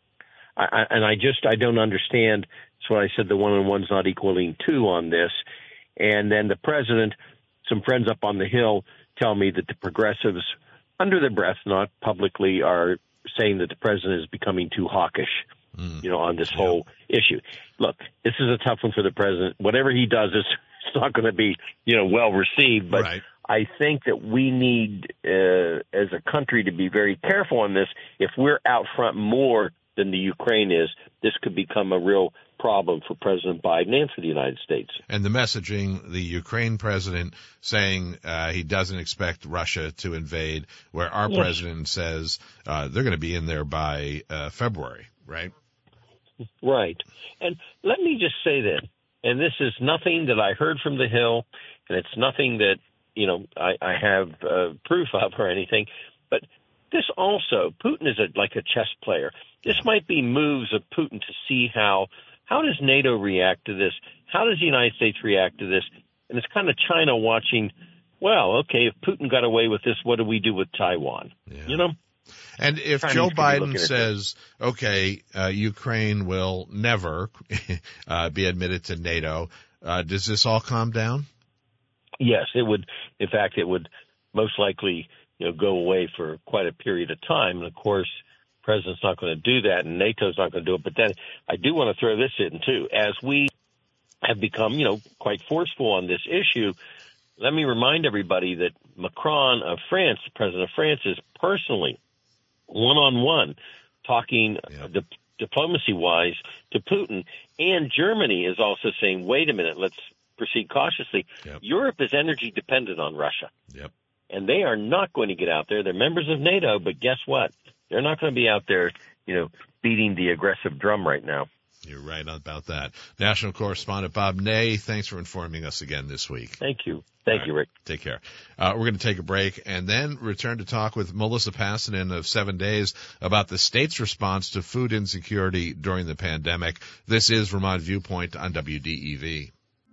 I don't understand. That's why I said the 1 and 1's not equaling 2 on this. And then the president, some friends up on the Hill tell me that the progressives, under their breath, not publicly, are saying that the president is becoming too hawkish, on this whole issue. Look, this is a tough one for the president. Whatever he does, it's not going to be, well received. But I think that we need, as a country, to be very careful on this. If we're out front more than the Ukraine is, this could become a real problem for President Biden and for the United States. And the messaging, the Ukraine president saying he doesn't expect Russia to invade, where our president says they're going to be in there by February, right? Right. And let me just say this, and this is nothing that I heard from the Hill, and it's nothing that, I have proof of or anything, but this also, Putin is like a chess player. This might be moves of Putin to see how does NATO react to this? How does the United States react to this? And it's kind of China watching, well, okay, if Putin got away with this, what do we do with Taiwan? Yeah. And if Joe Biden says, okay, Ukraine will never be admitted to NATO, does this all calm down? Yes, it would. In fact, it would most likely go away for quite a period of time. And, of course, the president's not going to do that, and NATO's not going to do it. But then I do want to throw this in, too. As we have become, quite forceful on this issue, let me remind everybody that Macron of France, the president of France, is personally one-on-one talking diplomacy-wise to Putin. And Germany is also saying, wait a minute, let's proceed cautiously. Yep. Europe is energy dependent on Russia. Yep. And they are not going to get out there. They're members of NATO, but guess what? They're not going to be out there, beating the aggressive drum right now. You're right about that. National correspondent Bob Ney, thanks for informing us again this week. Thank you. Thank you, Rick. Take care. We're going to take a break and then return to talk with Melissa Passanen of 7 Days about the state's response to food insecurity during the pandemic. This is Vermont Viewpoint on WDEV.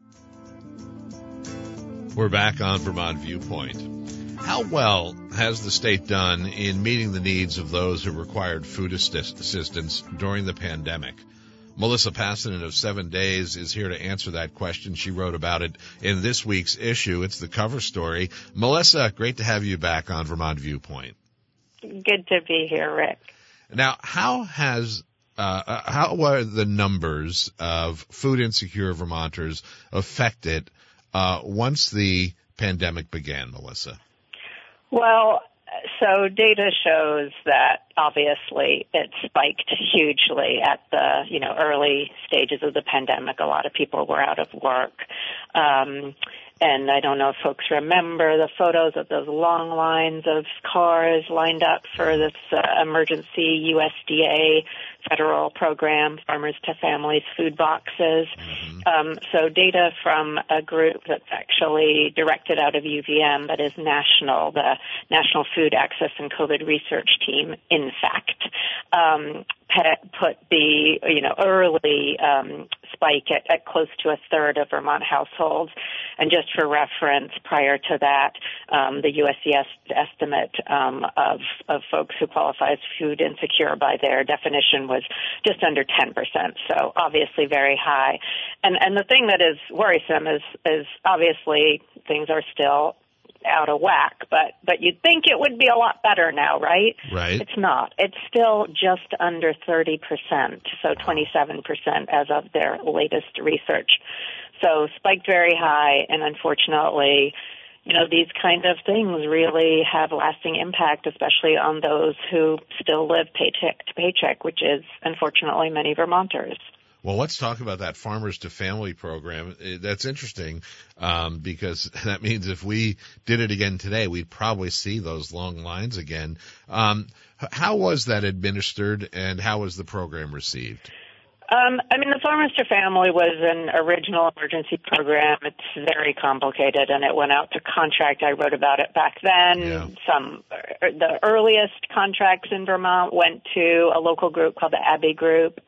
We're back on Vermont Viewpoint. How well has the state done in meeting the needs of those who required food assistance during the pandemic? Melissa Passanen of 7 Days is here to answer that question. She wrote about it in this week's issue. It's the cover story. Melissa, great to have you back on Vermont Viewpoint. Good to be here, Rick. Now, how are the numbers of food insecure Vermonters affected once the pandemic began, Melissa? Well, so data shows that obviously it spiked hugely at the, early stages of the pandemic. A lot of people were out of work. And I don't know if folks remember the photos of those long lines of cars lined up for this emergency USDA federal program, Farmers to Families food boxes. Mm-hmm. So data from a group that's actually directed out of UVM that is national, the National Food Access and COVID Research Team, in fact, put the early spike at close to a third of Vermont households. And just for reference, prior to that, the USDA estimate of folks who qualify as food insecure by their definition was just under 10%. So obviously very high. And the thing that is worrisome is obviously things are still out of whack, but you'd think it would be a lot better now, right? Right. It's not. It's still just under 30%, so 27% as of their latest research. So spiked very high, and unfortunately, these kind of things really have lasting impact, especially on those who still live paycheck to paycheck, which is unfortunately many Vermonters. Well, let's talk about that Farmers to Family program. That's interesting because that means if we did it again today, we'd probably see those long lines again. How was that administered, and how was the program received? The Farmers to Family was an original emergency program. It's very complicated, and it went out to contract. I wrote about it back then. Yeah. The earliest contracts in Vermont went to a local group called the Abbey Group.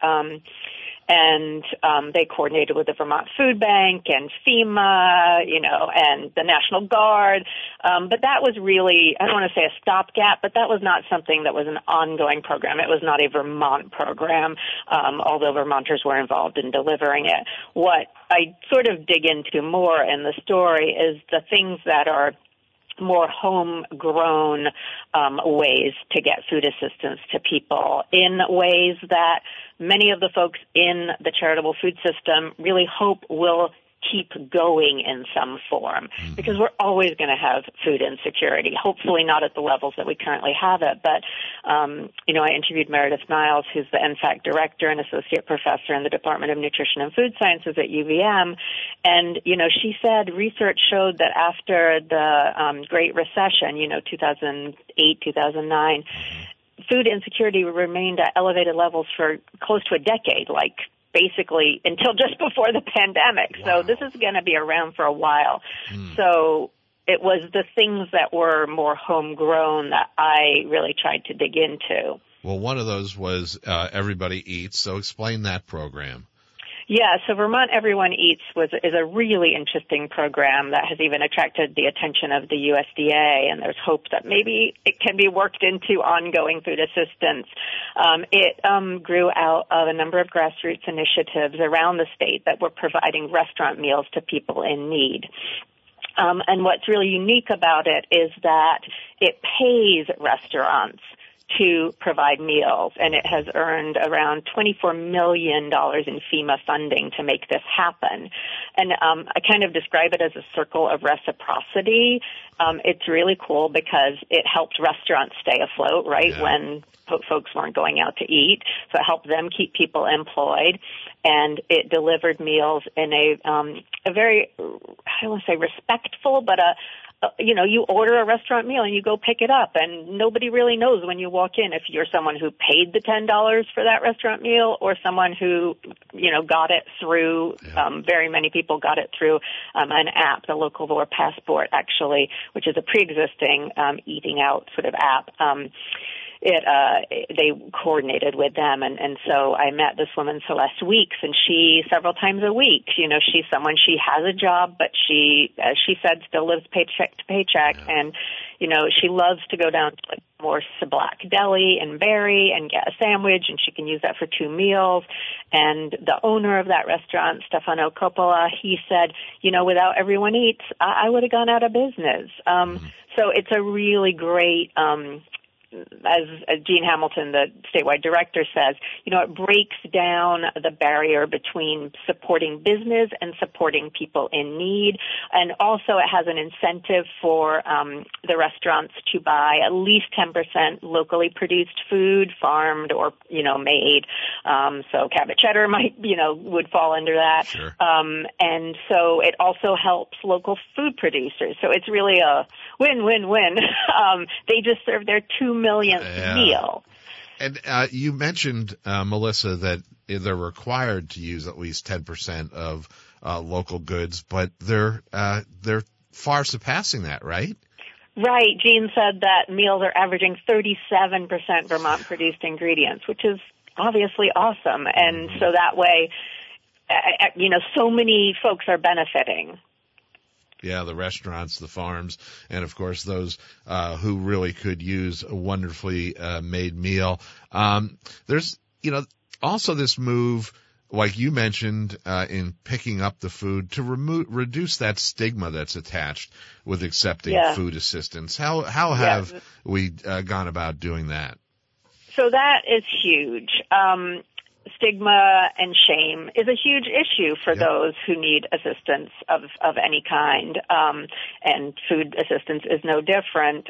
And they coordinated with the Vermont Food Bank and FEMA, and the National Guard. But that was really, I don't want to say a stopgap, but that was not something that was an ongoing program. It was not a Vermont program, although Vermonters were involved in delivering it. What I sort of dig into more in the story is the things that are more homegrown ways to get food assistance to people in ways that many of the folks in the charitable food system really hope will keep going in some form, because we're always going to have food insecurity, hopefully not at the levels that we currently have it. But, I interviewed Meredith Niles, who's the NFAC director and associate professor in the Department of Nutrition and Food Sciences at UVM. And, she said research showed that after the Great Recession, 2008, 2009, food insecurity remained at elevated levels for close to a decade, like basically until just before the pandemic. Wow. So this is going to be around for a while. So it was the things that were more homegrown that I really tried to dig into. Well, one of those was Everybody Eats. So explain that program. Yeah, so Vermont Everyone Eats is a really interesting program that has even attracted the attention of the USDA, and there's hope that maybe it can be worked into ongoing food assistance. It grew out of a number of grassroots initiatives around the state that were providing restaurant meals to people in need. And what's really unique about it is that it pays restaurants to provide meals, and it has earned around $24 million in FEMA funding to make this happen. And I kind of describe it as a circle of reciprocity. It's really cool because it helped restaurants stay afloat, right, when folks weren't going out to eat. So it helped them keep people employed, and it delivered meals in a very, I don't want to say respectful, but you order a restaurant meal and you go pick it up, and nobody really knows when you walk in if you're someone who paid the $10 for that restaurant meal or someone who, got it through, very many people got it through an app, the Locavore Passport, actually, which is a pre-existing eating out sort of app. They coordinated with them, and so I met this woman, Celeste Weeks, and she, several times a week, she's someone, she has a job, but she, as she said, still lives paycheck to paycheck, and, she loves to go down to Morse Black Deli in Barrie and get a sandwich, and she can use that for 2 meals, and the owner of that restaurant, Stefano Coppola, he said, without Everyone Eats, I would have gone out of business. So it's a really great, as Gene Hamilton, the statewide director, says, it breaks down the barrier between supporting business and supporting people in need. And also it has an incentive for the restaurants to buy at least 10% locally produced food, farmed or, made. So Cabot Cheddar might, would fall under that. Sure. And so it also helps local food producers. So it's really a win-win-win. They just served their 2 millionth meal. And you mentioned, Melissa, that they're required to use at least 10% of local goods, but they're far surpassing that, right? Right. Gene said that meals are averaging 37% Vermont-produced ingredients, which is obviously awesome. And so that way, so many folks are benefiting. Yeah, the restaurants, the farms, and of course those who really could use a wonderfully made meal. There's, also this move, like you mentioned, in picking up the food to reduce that stigma that's attached with accepting food assistance. How have we gone about doing that? So that is huge. Stigma and shame is a huge issue for those who need assistance of any kind, and food assistance is no different.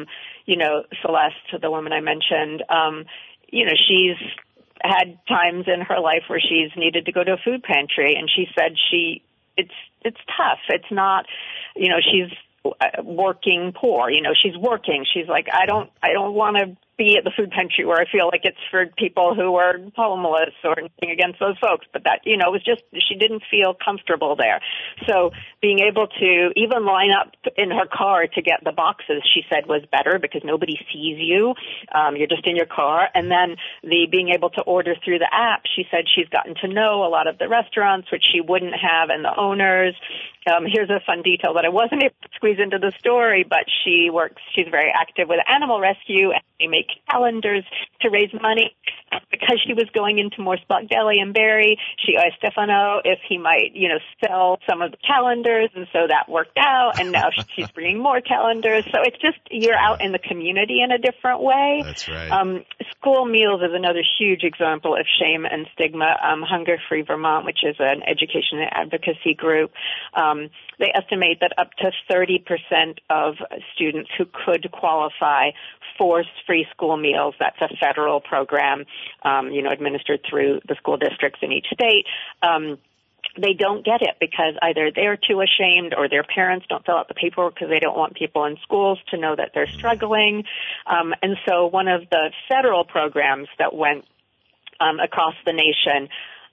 Celeste, the woman I mentioned, she's had times in her life where she's needed to go to a food pantry, and she said it's tough. It's not, she's working poor. She's working. She's like, I don't want to be at the food pantry where I feel like it's for people who are homeless or anything against those folks. But that, it was just, she didn't feel comfortable there. So being able to even line up in her car to get the boxes, she said, was better because nobody sees you. You're just in your car. And then the being able to order through the app, she said she's gotten to know a lot of the restaurants, which she wouldn't have, and the owners. Here's a fun detail that I wasn't able to squeeze into the story, but she's very active with animal rescue, and they make calendars to raise money. Because she was going into Morse Black Deli in Barrie, she asked Stefano if he might, sell some of the calendars, and so that worked out, and now she's bringing more calendars. So it's just, you're out in the community in a different way. That's right. school meals is another huge example of shame and stigma. Hunger Free Vermont, which is an education and advocacy group, they estimate that up to 30% of students who could qualify for free school meals, that's a federal program, administered through the school districts in each state, they don't get it because either they're too ashamed or their parents don't fill out the paperwork because they don't want people in schools to know that they're struggling. And so one of the federal programs that went across the nation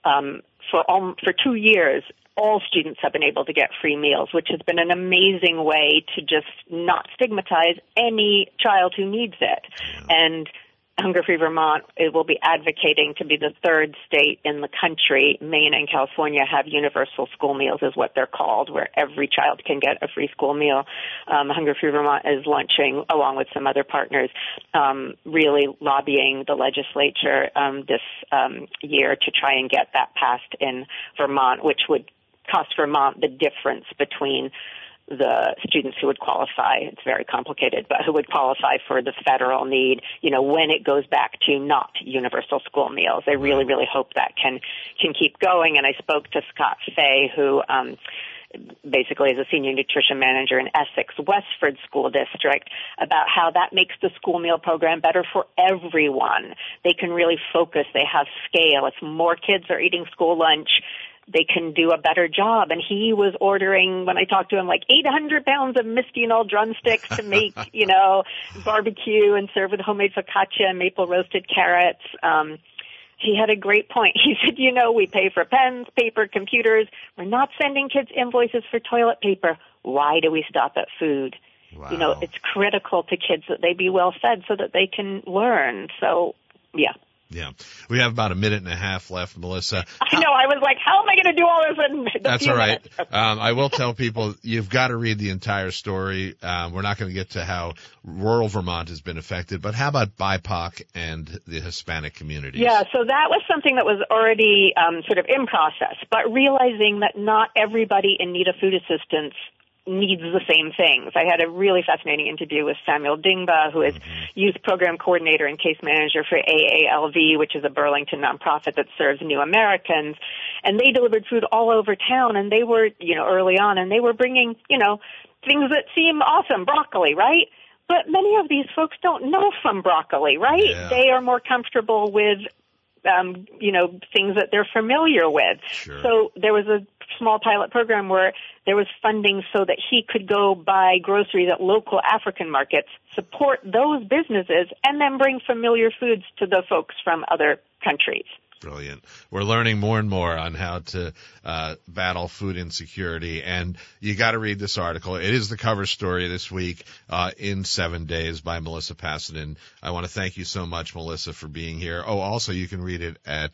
for 2 years, all students have been able to get free meals, which has been an amazing way to just not stigmatize any child who needs it. And Hunger Free Vermont, it will be advocating to be the third state in the country. Maine and California have universal school meals is what they're called, where every child can get a free school meal. Hunger Free Vermont is launching, along with some other partners, really lobbying the legislature this year to try and get that passed in Vermont, which would cost Vermont the difference between the students who would qualify, it's very complicated, but who would qualify for the federal need, when it goes back to not universal school meals. I really, really hope that can keep going. And I spoke to Scott Fay, who basically is a senior nutrition manager in Essex Westford School District, about how that makes the school meal program better for everyone. They can really focus. They have scale. If more kids are eating school lunch, they can do a better job. And he was ordering, when I talked to him, like 800 pounds of Misty-Knoll drumsticks to make, barbecue and serve with homemade focaccia and maple roasted carrots. He had a great point. He said, we pay for pens, paper, computers. We're not sending kids invoices for toilet paper. Why do we stop at food? Wow. It's critical to kids that they be well fed so that they can learn. So, yeah. Yeah. We have about a minute and a half left, Melissa. I know. I was like, how am I going to do all this in That's few all right. minutes? I will tell people you've got to read the entire story. We're not going to get to how rural Vermont has been affected, but how about BIPOC and the Hispanic communities? Yeah, so that was something that was already sort of in process, but realizing that not everybody in need of food assistance needs the same things. I had a really fascinating interview with Samuel Dingba, who is youth program coordinator and case manager for AALV, which is a Burlington nonprofit that serves New Americans. And they delivered food all over town, and they were, early on, and they were bringing, things that seem awesome, broccoli, right? But many of these folks don't know from broccoli, right? Yeah. They are more comfortable with things that they're familiar with. Sure. So there was a small pilot program where there was funding so that he could go buy groceries at local African markets, support those businesses, and then bring familiar foods to the folks from other countries. Brilliant. We're learning more and more on how to battle food insecurity, and you got to read this article. It is the cover story this week in 7 Days by Melissa Passenden. I want to thank you so much, Melissa, for being here. Oh, also, you can read it at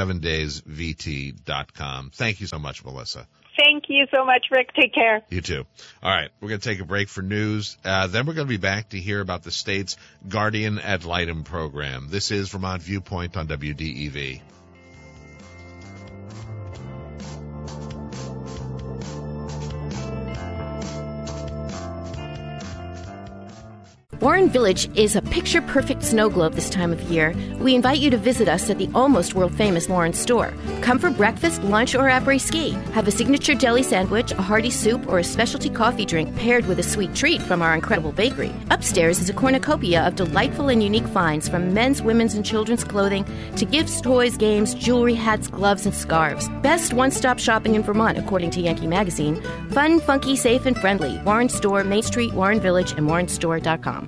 7daysvt.com. Thank you so much, Melissa. Thank you so much, Rick. Take care. You too. All right, we're going to take a break for news. Then we're going to be back to hear about the state's Guardian Ad Litem program. This is Vermont Viewpoint on WDEV. Warren Village is a picture-perfect snow globe this time of year. We invite you to visit us at the almost world-famous Warren store. Come for breakfast, lunch, or après-ski. Have a signature deli sandwich, a hearty soup, or a specialty coffee drink paired with a sweet treat from our incredible bakery. Upstairs is a cornucopia of delightful and unique finds from men's, women's, and children's clothing to gifts, toys, games, jewelry, hats, gloves, and scarves. Best one-stop shopping in Vermont, according to Yankee Magazine. Fun, funky, safe, and friendly. Warren Store, Main Street, Warren Village, and warrenstore.com.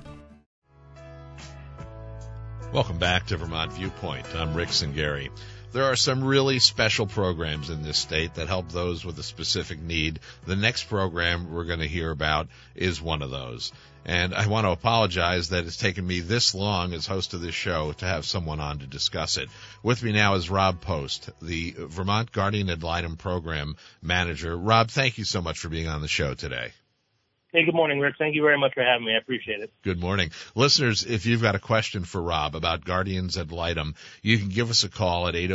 Welcome back to Vermont Viewpoint. I'm Rick Singari. There are some really special programs in this state that help those with a specific need. The next program we're going to hear about is one of those. And I want to apologize that it's taken me this long as host of this show to have someone on to discuss it. With me now is Rob Post, the Vermont Guardian Ad Litem program manager. Rob, thank you so much for being on the show today. Hey, good morning, Rick. Thank you very much for having me. I appreciate it. Good morning. Listeners, if you've got a question for Rob about Guardians Ad Litem, you can give us a call at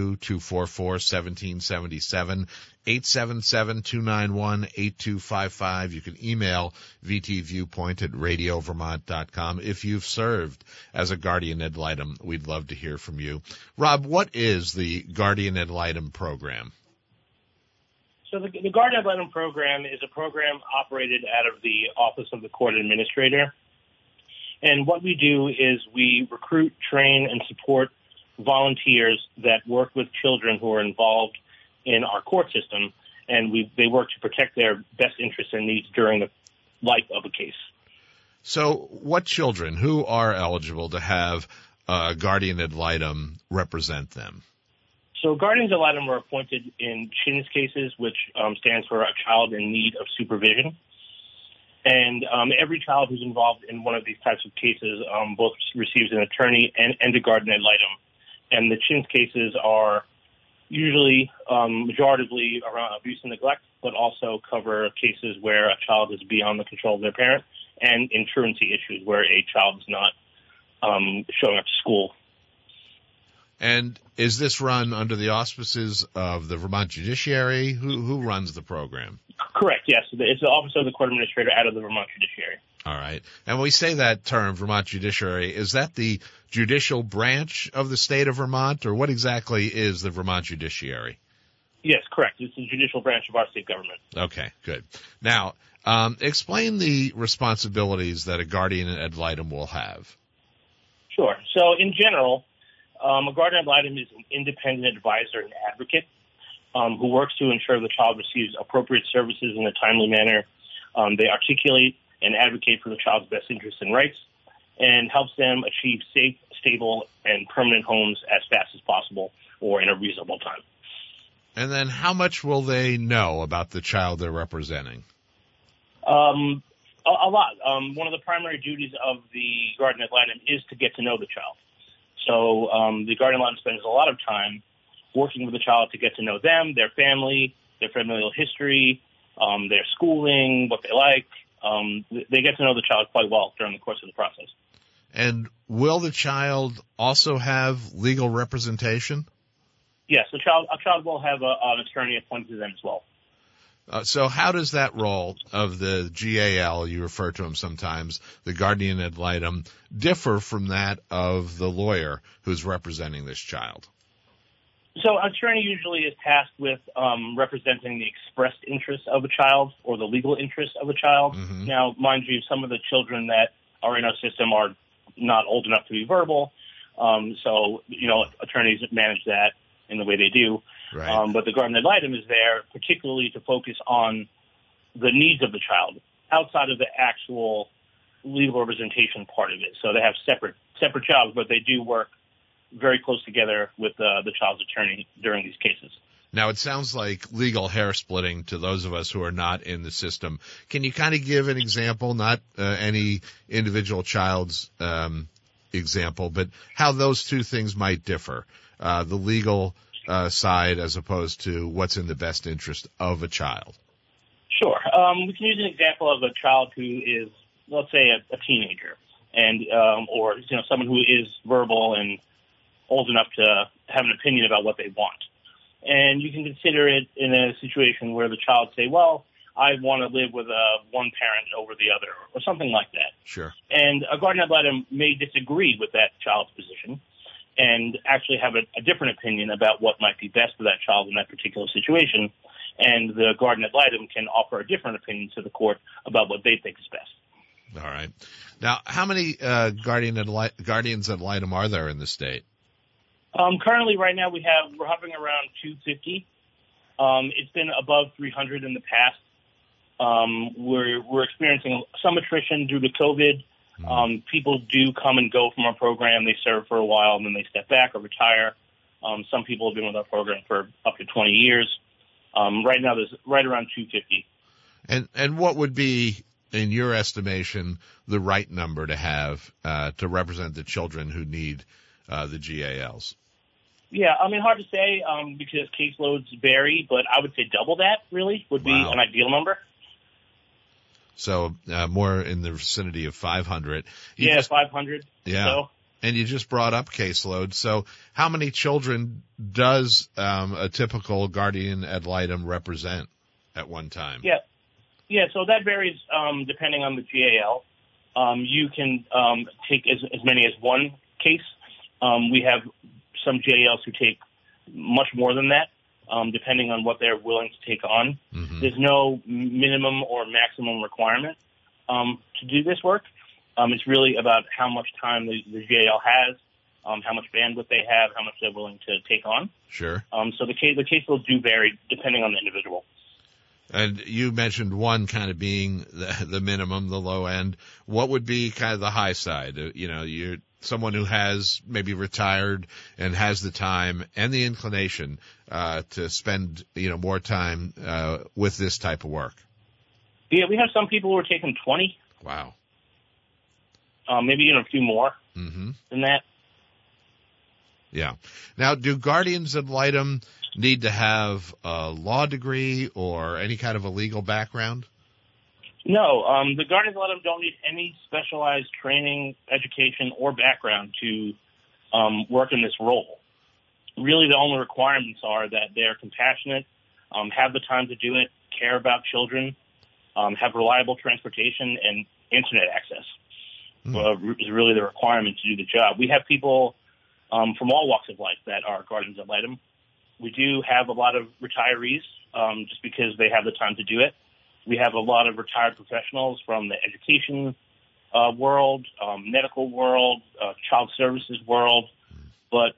802-244-1777, 877-291-8255. You can email vtviewpoint@radiovermont.com. If you've served as a Guardian Ad Litem, we'd love to hear from you. Rob, what is the Guardian Ad Litem program? So the Guardian Ad Litem program is a program operated out of the Office of the Court Administrator. And what we do is we recruit, train, and support volunteers that work with children who are involved in our court system, and they work to protect their best interests and needs during the life of a case. So what children, who are eligible to have Guardian Ad Litem represent them? So guardians ad litem are appointed in CHINS cases, which stands for a child in need of supervision. And every child who's involved in one of these types of cases both receives an attorney and a guardian ad litem. And the CHINS cases are usually majoritively around abuse and neglect, but also cover cases where a child is beyond the control of their parent, and intrudency issues where a child is not showing up to school. And is this run under the auspices of the Vermont Judiciary? Who runs the program? Correct, yes. It's the Office of the Court Administrator out of the Vermont Judiciary. All right. And when we say that term, Vermont Judiciary, is that the judicial branch of the state of Vermont, or what exactly is the Vermont Judiciary? Yes, correct. It's the judicial branch of our state government. Okay, good. Now, explain the responsibilities that a guardian ad litem will have. Sure. So in general, a guardian ad litem is an independent advisor and advocate who works to ensure the child receives appropriate services in a timely manner. They articulate and advocate for the child's best interests and rights, and helps them achieve safe, stable, and permanent homes as fast as possible or in a reasonable time. And then how much will they know about the child they're representing? A lot. One of the primary duties of the guardian ad litem is to get to know the child. So the guardian ad litem spends a lot of time working with the child to get to know them, their family, their familial history, their schooling, what they like. They get to know the child quite well during the course of the process. And will the child also have legal representation? Yes, a child will have an attorney appointed to them as well. So how does that role of the GAL, you refer to him sometimes, the guardian ad litem, differ from that of the lawyer who's representing this child? So an attorney usually is tasked with representing the expressed interest of a child or the legal interest of a child. Mm-hmm. Now, mind you, some of the children that are in our system are not old enough to be verbal. So, attorneys manage that in the way they do. Right. But the guardian ad litem is there particularly to focus on the needs of the child outside of the actual legal representation part of it. So they have separate jobs, but they do work very close together with the child's attorney during these cases. Now, it sounds like legal hair splitting to those of us who are not in the system. Can you kind of give an example, not any individual child's example, but how those two things might differ, the legal side as opposed to what's in the best interest of a child? Sure. We can use an example of a child who is, let's say, a teenager, and or someone who is verbal and old enough to have an opinion about what they want. And you can consider it in a situation where the child say, well, I want to live with one parent over the other, or something like that. Sure. And a guardian ad litem may disagree with that child's position and actually have a different opinion about what might be best for that child in that particular situation. And the guardian ad litem can offer a different opinion to the court about what they think is best. All right. Now, how many guardians ad litem are there in the state? Currently, right now, we're hovering around 250. It's been above 300 in the past. We're experiencing some attrition due to COVID. People do come and go from our program. They serve for a while and then they step back or retire. Some people have been with our program for up to 20 years. Right now, there's right around 250. And what would be, in your estimation, the right number to have to represent the children who need the GALs? Yeah, hard to say because caseloads vary, but I would say double that really would be an ideal number. So more in the vicinity of 500. 500. Yeah. So. And you just brought up caseload. So how many children does a typical guardian ad litem represent at one time? Yeah, so that varies depending on the GAL. You can take as many as one case. We have some GALs who take much more than that, depending on what they're willing to take on. Mm-hmm. There's no minimum or maximum requirement to do this work. It's really about how much time the GAL has, how much bandwidth they have, how much they're willing to take on. Sure. So the caseloads do vary depending on the individual. And you mentioned one kind of being the minimum, the low end. What would be kind of the high side? You're someone who has maybe retired and has the time and the inclination to spend, more time with this type of work. Yeah, we have some people who are taking 20. Wow. Maybe even a few more than that. Yeah. Now, do guardians ad litem need to have a law degree or any kind of a legal background? No. The guardians ad litem don't need any specialized training, education, or background to work in this role. Really, the only requirements are that they're compassionate, have the time to do it, care about children, have reliable transportation, and internet access. Is really the requirement to do the job. We have people from all walks of life that are guardians ad litem. We do have a lot of retirees just because they have the time to do it. We have a lot of retired professionals from the education world, medical world, child services world. But,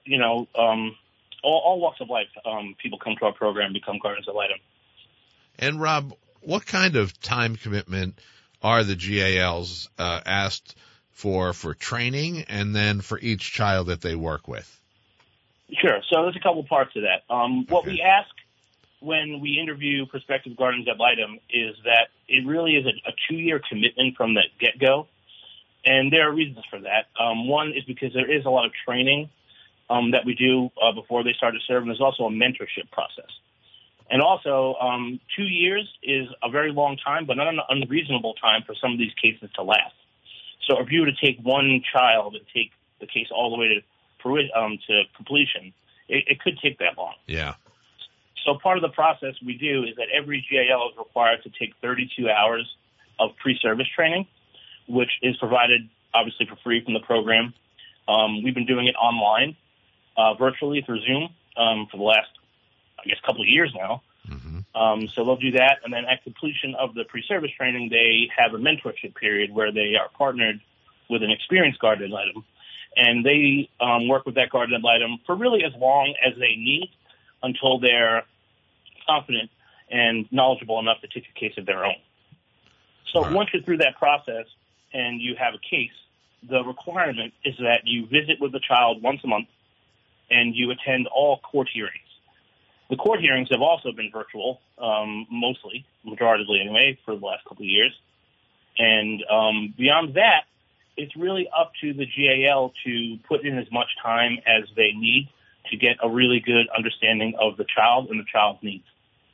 all walks of life, people come to our program and become guardians ad litem. And, Rob, what kind of time commitment are the GALs asked for training and then for each child that they work with? Sure. So there's a couple parts to that. What we ask when we interview prospective guardians ad litem is that it really is a 2-year commitment from the get-go. And there are reasons for that. One is because there is a lot of training that we do before they start to serve, and there's also a mentorship process. And also, 2 years is a very long time, but not an unreasonable time for some of these cases to last. So if you were to take one child and take the case all the way to completion, it could take that long. Yeah. So part of the process we do is that every GAL is required to take 32 hours of pre-service training, which is provided obviously for free from the program. We've been doing it online, virtually through Zoom for the last, couple of years now. Mm-hmm. So they'll do that, and then at completion of the pre-service training, they have a mentorship period where they are partnered with an experienced guardian ad litem, and they work with that guardian ad litem for really as long as they need until they're confident and knowledgeable enough to take a case of their own. So once you're through that process and you have a case, the requirement is that you visit with the child once a month and you attend all court hearings. The court hearings have also been virtual, mostly, majoritively anyway, for the last couple of years. And beyond that, it's really up to the GAL to put in as much time as they need to get a really good understanding of the child and the child's needs.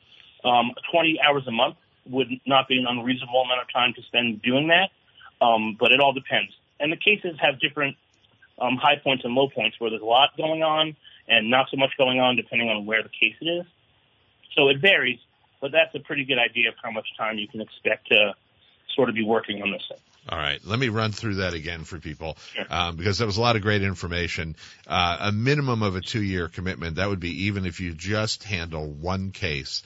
20 hours a month would not be an unreasonable amount of time to spend doing that, but it all depends. And the cases have different high points and low points where there's a lot going on and not so much going on depending on where the case it is. So it varies, but that's a pretty good idea of how much time you can expect to sort of be working on this thing. All right. Let me run through that again for people, because that was a lot of great information. A minimum of a 2-year commitment, that would be even if you just handle one case,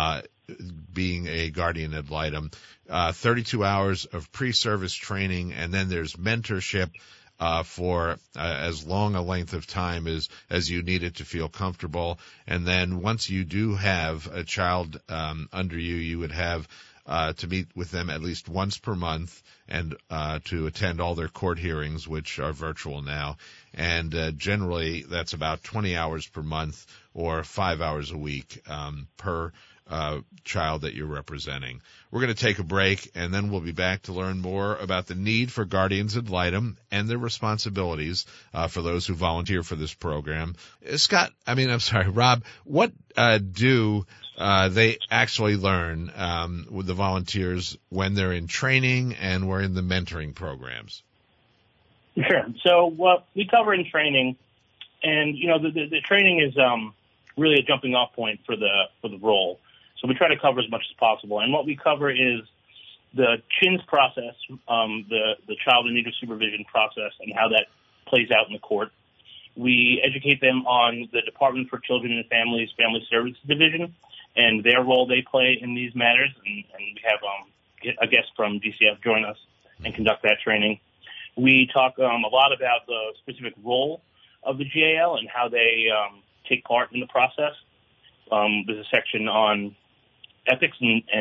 being a guardian ad litem, 32 hours of pre-service training, and then there's mentorship for as long a length of time as you need it to feel comfortable. And then once you do have a child under you, you would have to meet with them at least once per month and to attend all their court hearings, which are virtual now. And generally, that's about 20 hours per month or 5 hours a week per child that you're representing. We're going to take a break, and then we'll be back to learn more about the need for guardians ad litem and their responsibilities for those who volunteer for this program. Rob, what do they actually learn with the volunteers when they're in training and we're in the mentoring programs? Sure. So what we cover in training, and the training is really a jumping off point for the role. So we try to cover as much as possible. And what we cover is the CHINS process, the child in need of supervision process, and how that plays out in the court. We educate them on the Department for Children and Families Family Services Division and their role they play in these matters. And we have a guest from DCF join us and conduct that training. We talk a lot about the specific role of the GAL and how they take part in the process. There's a section on ethics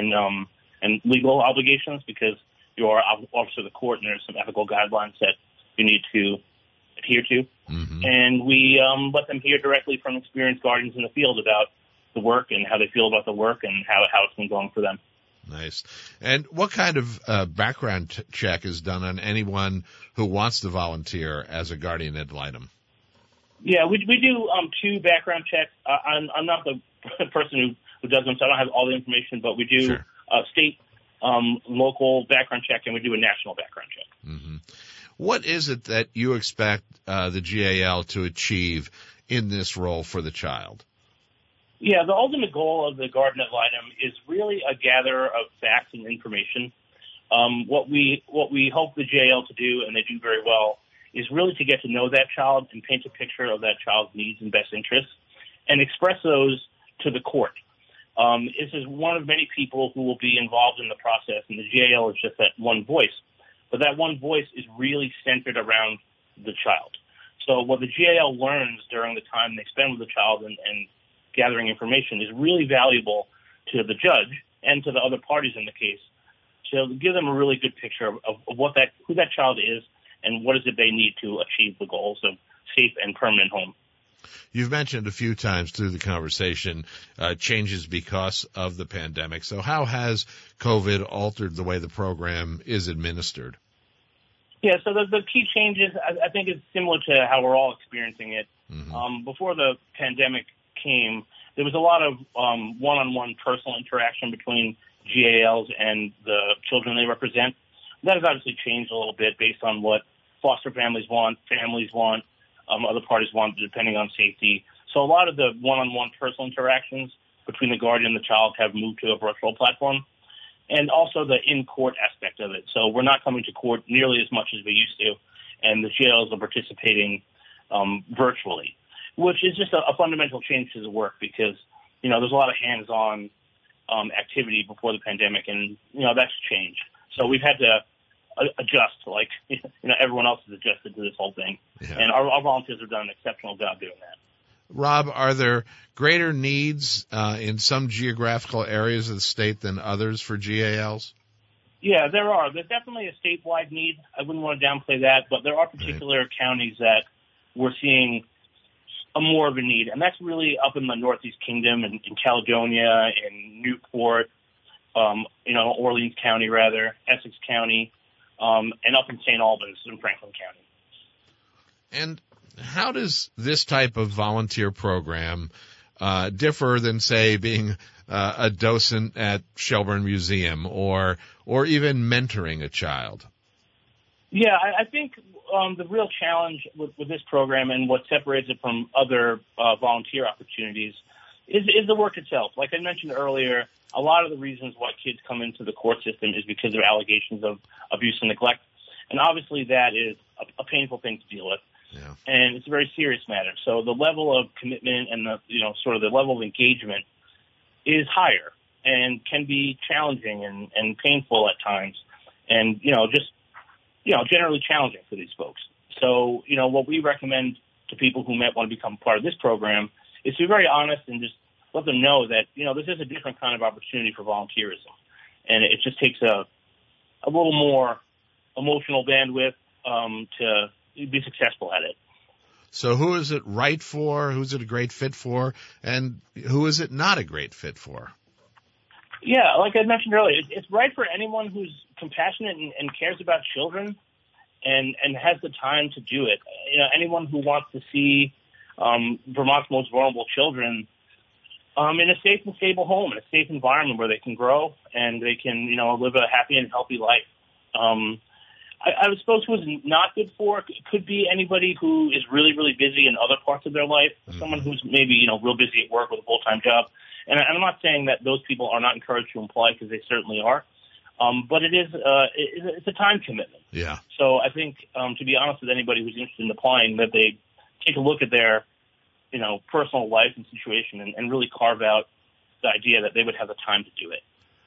and legal obligations, because you are officer of the court and there's some ethical guidelines that you need to adhere to. Mm-hmm. And we let them hear directly from experienced guardians in the field about the work and how they feel about the work and how it's been going for them. Nice. And what kind of background check is done on anyone who wants to volunteer as a guardian ad litem? Yeah, we do 2 background checks. I'm not the person who does them, so I don't have all the information, but we do Sure. State, local background check, and we do a national background check. Mm-hmm. What is it that you expect the GAL to achieve in this role for the child? Yeah, the ultimate goal of the guardian ad litem is really a gatherer of facts and information. What we hope the GAL to do, and they do very well, is really to get to know that child and paint a picture of that child's needs and best interests and express those to the court. This is one of many people who will be involved in the process, and the GAL is just that one voice. But that one voice is really centered around the child. So what the GAL learns during the time they spend with the child and gathering information is really valuable to the judge and to the other parties in the case to give them a really good picture of who that child is and what is it they need to achieve the goals of safe and permanent home. You've mentioned a few times through the conversation changes because of the pandemic. So how has COVID altered the way the program is administered? Yeah, so the key changes, I think, is similar to how we're all experiencing it. Mm-hmm. Before the pandemic came, there was a lot of one-on-one personal interaction between GALs and the children they represent. That has obviously changed a little bit based on what foster families want, other parties want, depending on safety. So a lot of the one-on-one personal interactions between the guardian and the child have moved to a virtual platform, and also the in-court aspect of it. So we're not coming to court nearly as much as we used to, and the GALs are participating virtually, which is just a fundamental change to the work because, there's a lot of hands-on activity before the pandemic, and, that's changed. So we've had to adjust, like, everyone else has adjusted to this whole thing. Yeah. And our volunteers have done an exceptional job doing that. Rob, are there greater needs in some geographical areas of the state than others for GALs? Yeah, there are. There's definitely a statewide need. I wouldn't want to downplay that, but there are particular counties that we're seeing more of a need, and that's really up in the Northeast Kingdom and in Caledonia, in Newport, Orleans County, rather, Essex County, and up in St. Albans in Franklin County. And how does this type of volunteer program differ than, say, being a docent at Shelburne Museum or even mentoring a child? Yeah, I think the real challenge with this program and what separates it from other volunteer opportunities is the work itself. Like I mentioned earlier, a lot of the reasons why kids come into the court system is because of allegations of abuse and neglect. And obviously that is a painful thing to deal with. Yeah. And it's a very serious matter. So the level of commitment and the level of engagement is higher and can be challenging and painful at times. And, generally challenging for these folks. So, what we recommend to people who might want to become part of this program is to be very honest and just let them know that, this is a different kind of opportunity for volunteerism. And it just takes a little more emotional bandwidth to be successful at it. So who is it right for? Who's it a great fit for? And who is it not a great fit for? Yeah, like I mentioned earlier, it's right for anyone who's compassionate and cares about children and has the time to do it. Anyone who wants to see Vermont's most vulnerable children in a safe and stable home, in a safe environment where they can grow and they can, live a happy and healthy life. I would suppose who is not good for could be anybody who is really, really busy in other parts of their life. Mm-hmm. Someone who's maybe, real busy at work with a full-time job. And I'm not saying that those people are not encouraged to apply, because they certainly are. But it's a time commitment. Yeah. So I think, to be honest with anybody who's interested in applying, that they take a look at their, personal life and situation and really carve out the idea that they would have the time to do it.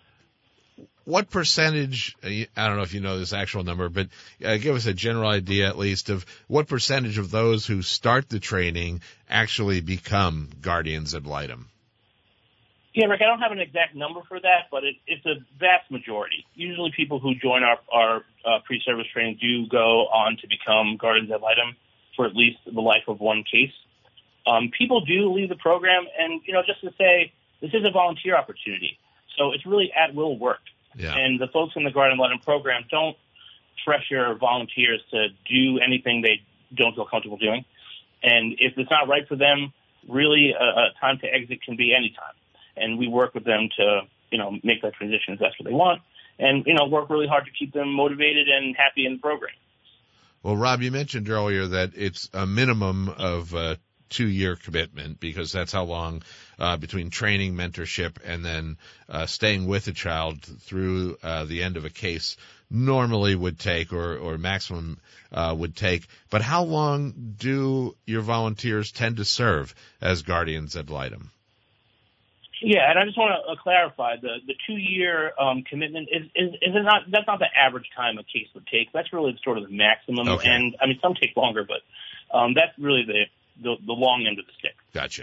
What percentage, I don't know if you know this actual number, but give us a general idea at least of what percentage of those who start the training actually become guardians ad litem? Yeah, Rick, I don't have an exact number for that, but it's a vast majority. Usually people who join our pre-service training do go on to become guardians ad litem for at least the life of one case. People do leave the program, and, just to say, this is a volunteer opportunity. So it's really at-will work. Yeah. And the folks in the Guardian ad litem program don't pressure volunteers to do anything they don't feel comfortable doing. And if it's not right for them, really a time to exit can be any time. And we work with them to, make that transition if that's what they want, and, work really hard to keep them motivated and happy in the program. Well, Rob, you mentioned earlier that it's a minimum of 2-year commitment, because that's how long between training, mentorship, and then staying with a child through the end of a case normally would take, or maximum would take. But how long do your volunteers tend to serve as guardians ad litem? Yeah, and I just want to clarify, the 2-year commitment that's not the average time a case would take. That's really sort of the maximum. Okay. And some take longer, but that's really the long end of the stick. Gotcha.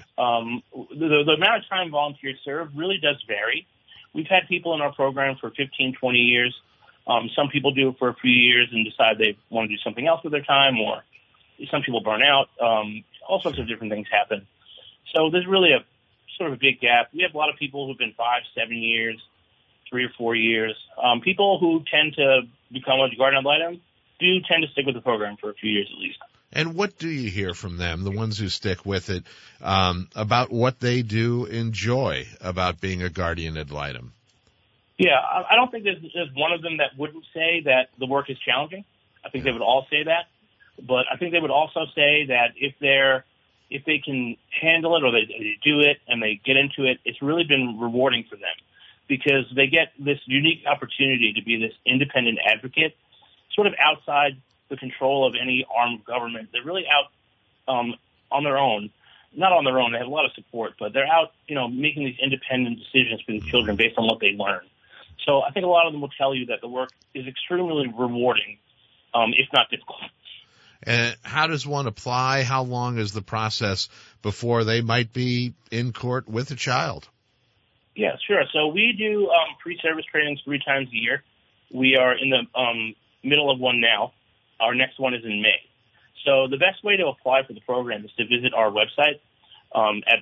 The amount of time volunteers serve really does vary. We've had people in our program for 15, 20 years. Some people do it for a few years and decide they want to do something else with their time, or some people burn out. All sorts of different things happen. So there's really a sort of a big gap. We have a lot of people who've been 5, 7 years, 3 or 4 years. People who tend to become a guardian ad litem do tend to stick with the program for a few years at least. And what do you hear from them, the ones who stick with it, about what they do enjoy about being a guardian ad litem? Yeah, I don't think there's one of them that wouldn't say that the work is challenging. I think they would all say that. But I think they would also say that if they can handle it, or they do it and they get into it, it's really been rewarding for them, because they get this unique opportunity to be this independent advocate, sort of outside the control of any arm of government. They're really out on their own. Not on their own, they have a lot of support, but they're out, making these independent decisions for the children based on what they learn. So I think a lot of them will tell you that the work is extremely rewarding, if not difficult. And how does one apply? How long is the process before they might be in court with a child? Yeah, sure. So we do pre-service trainings 3 times a year. We are in the middle of one now. Our next one is in May. So the best way to apply for the program is to visit our website at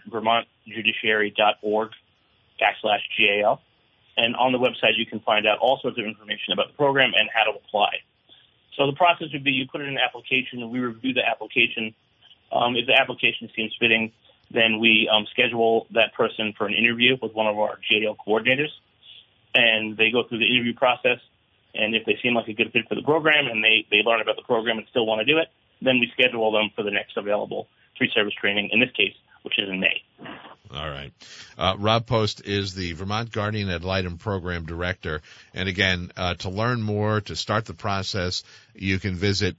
vermontjudiciary.org/GAL. And on the website, you can find out all sorts of information about the program and how to apply. So the process would be you put in an application, and we review the application. If the application seems fitting, then we schedule that person for an interview with one of our JAL coordinators. And they go through the interview process. And if they seem like a good fit for the program and they learn about the program and still want to do it, then we schedule them for the next available pre-service training, in this case, which is in May. All right. Rob Post is the Vermont Guardian ad litem program director. And again, to learn more, to start the process, you can visit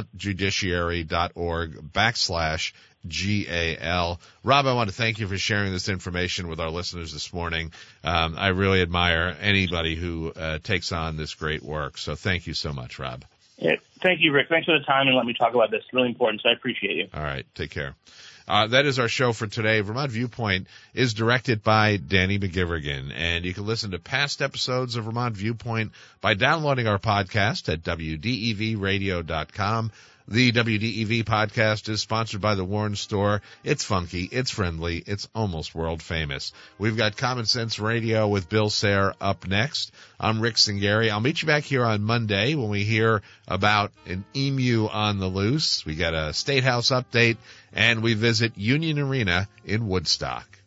vermontjudiciary.org/GAL. Rob, I want to thank you for sharing this information with our listeners this morning. I really admire anybody who takes on this great work. So thank you so much, Rob. Yeah, thank you, Rick. Thanks for the time and let me talk about this. It's really important, so I appreciate you. All right. Take care. That is our show for today. Vermont Viewpoint is directed by Danny McGivrigan, and you can listen to past episodes of Vermont Viewpoint by downloading our podcast at WDEVradio.com. The WDEV podcast is sponsored by the Warren Store. It's funky, it's friendly, it's almost world famous. We've got Common Sense Radio with Bill Sayre up next. I'm Rick Singari. I'll meet you back here on Monday when we hear about an emu on the loose. We got a State House update, and we visit Union Arena in Woodstock.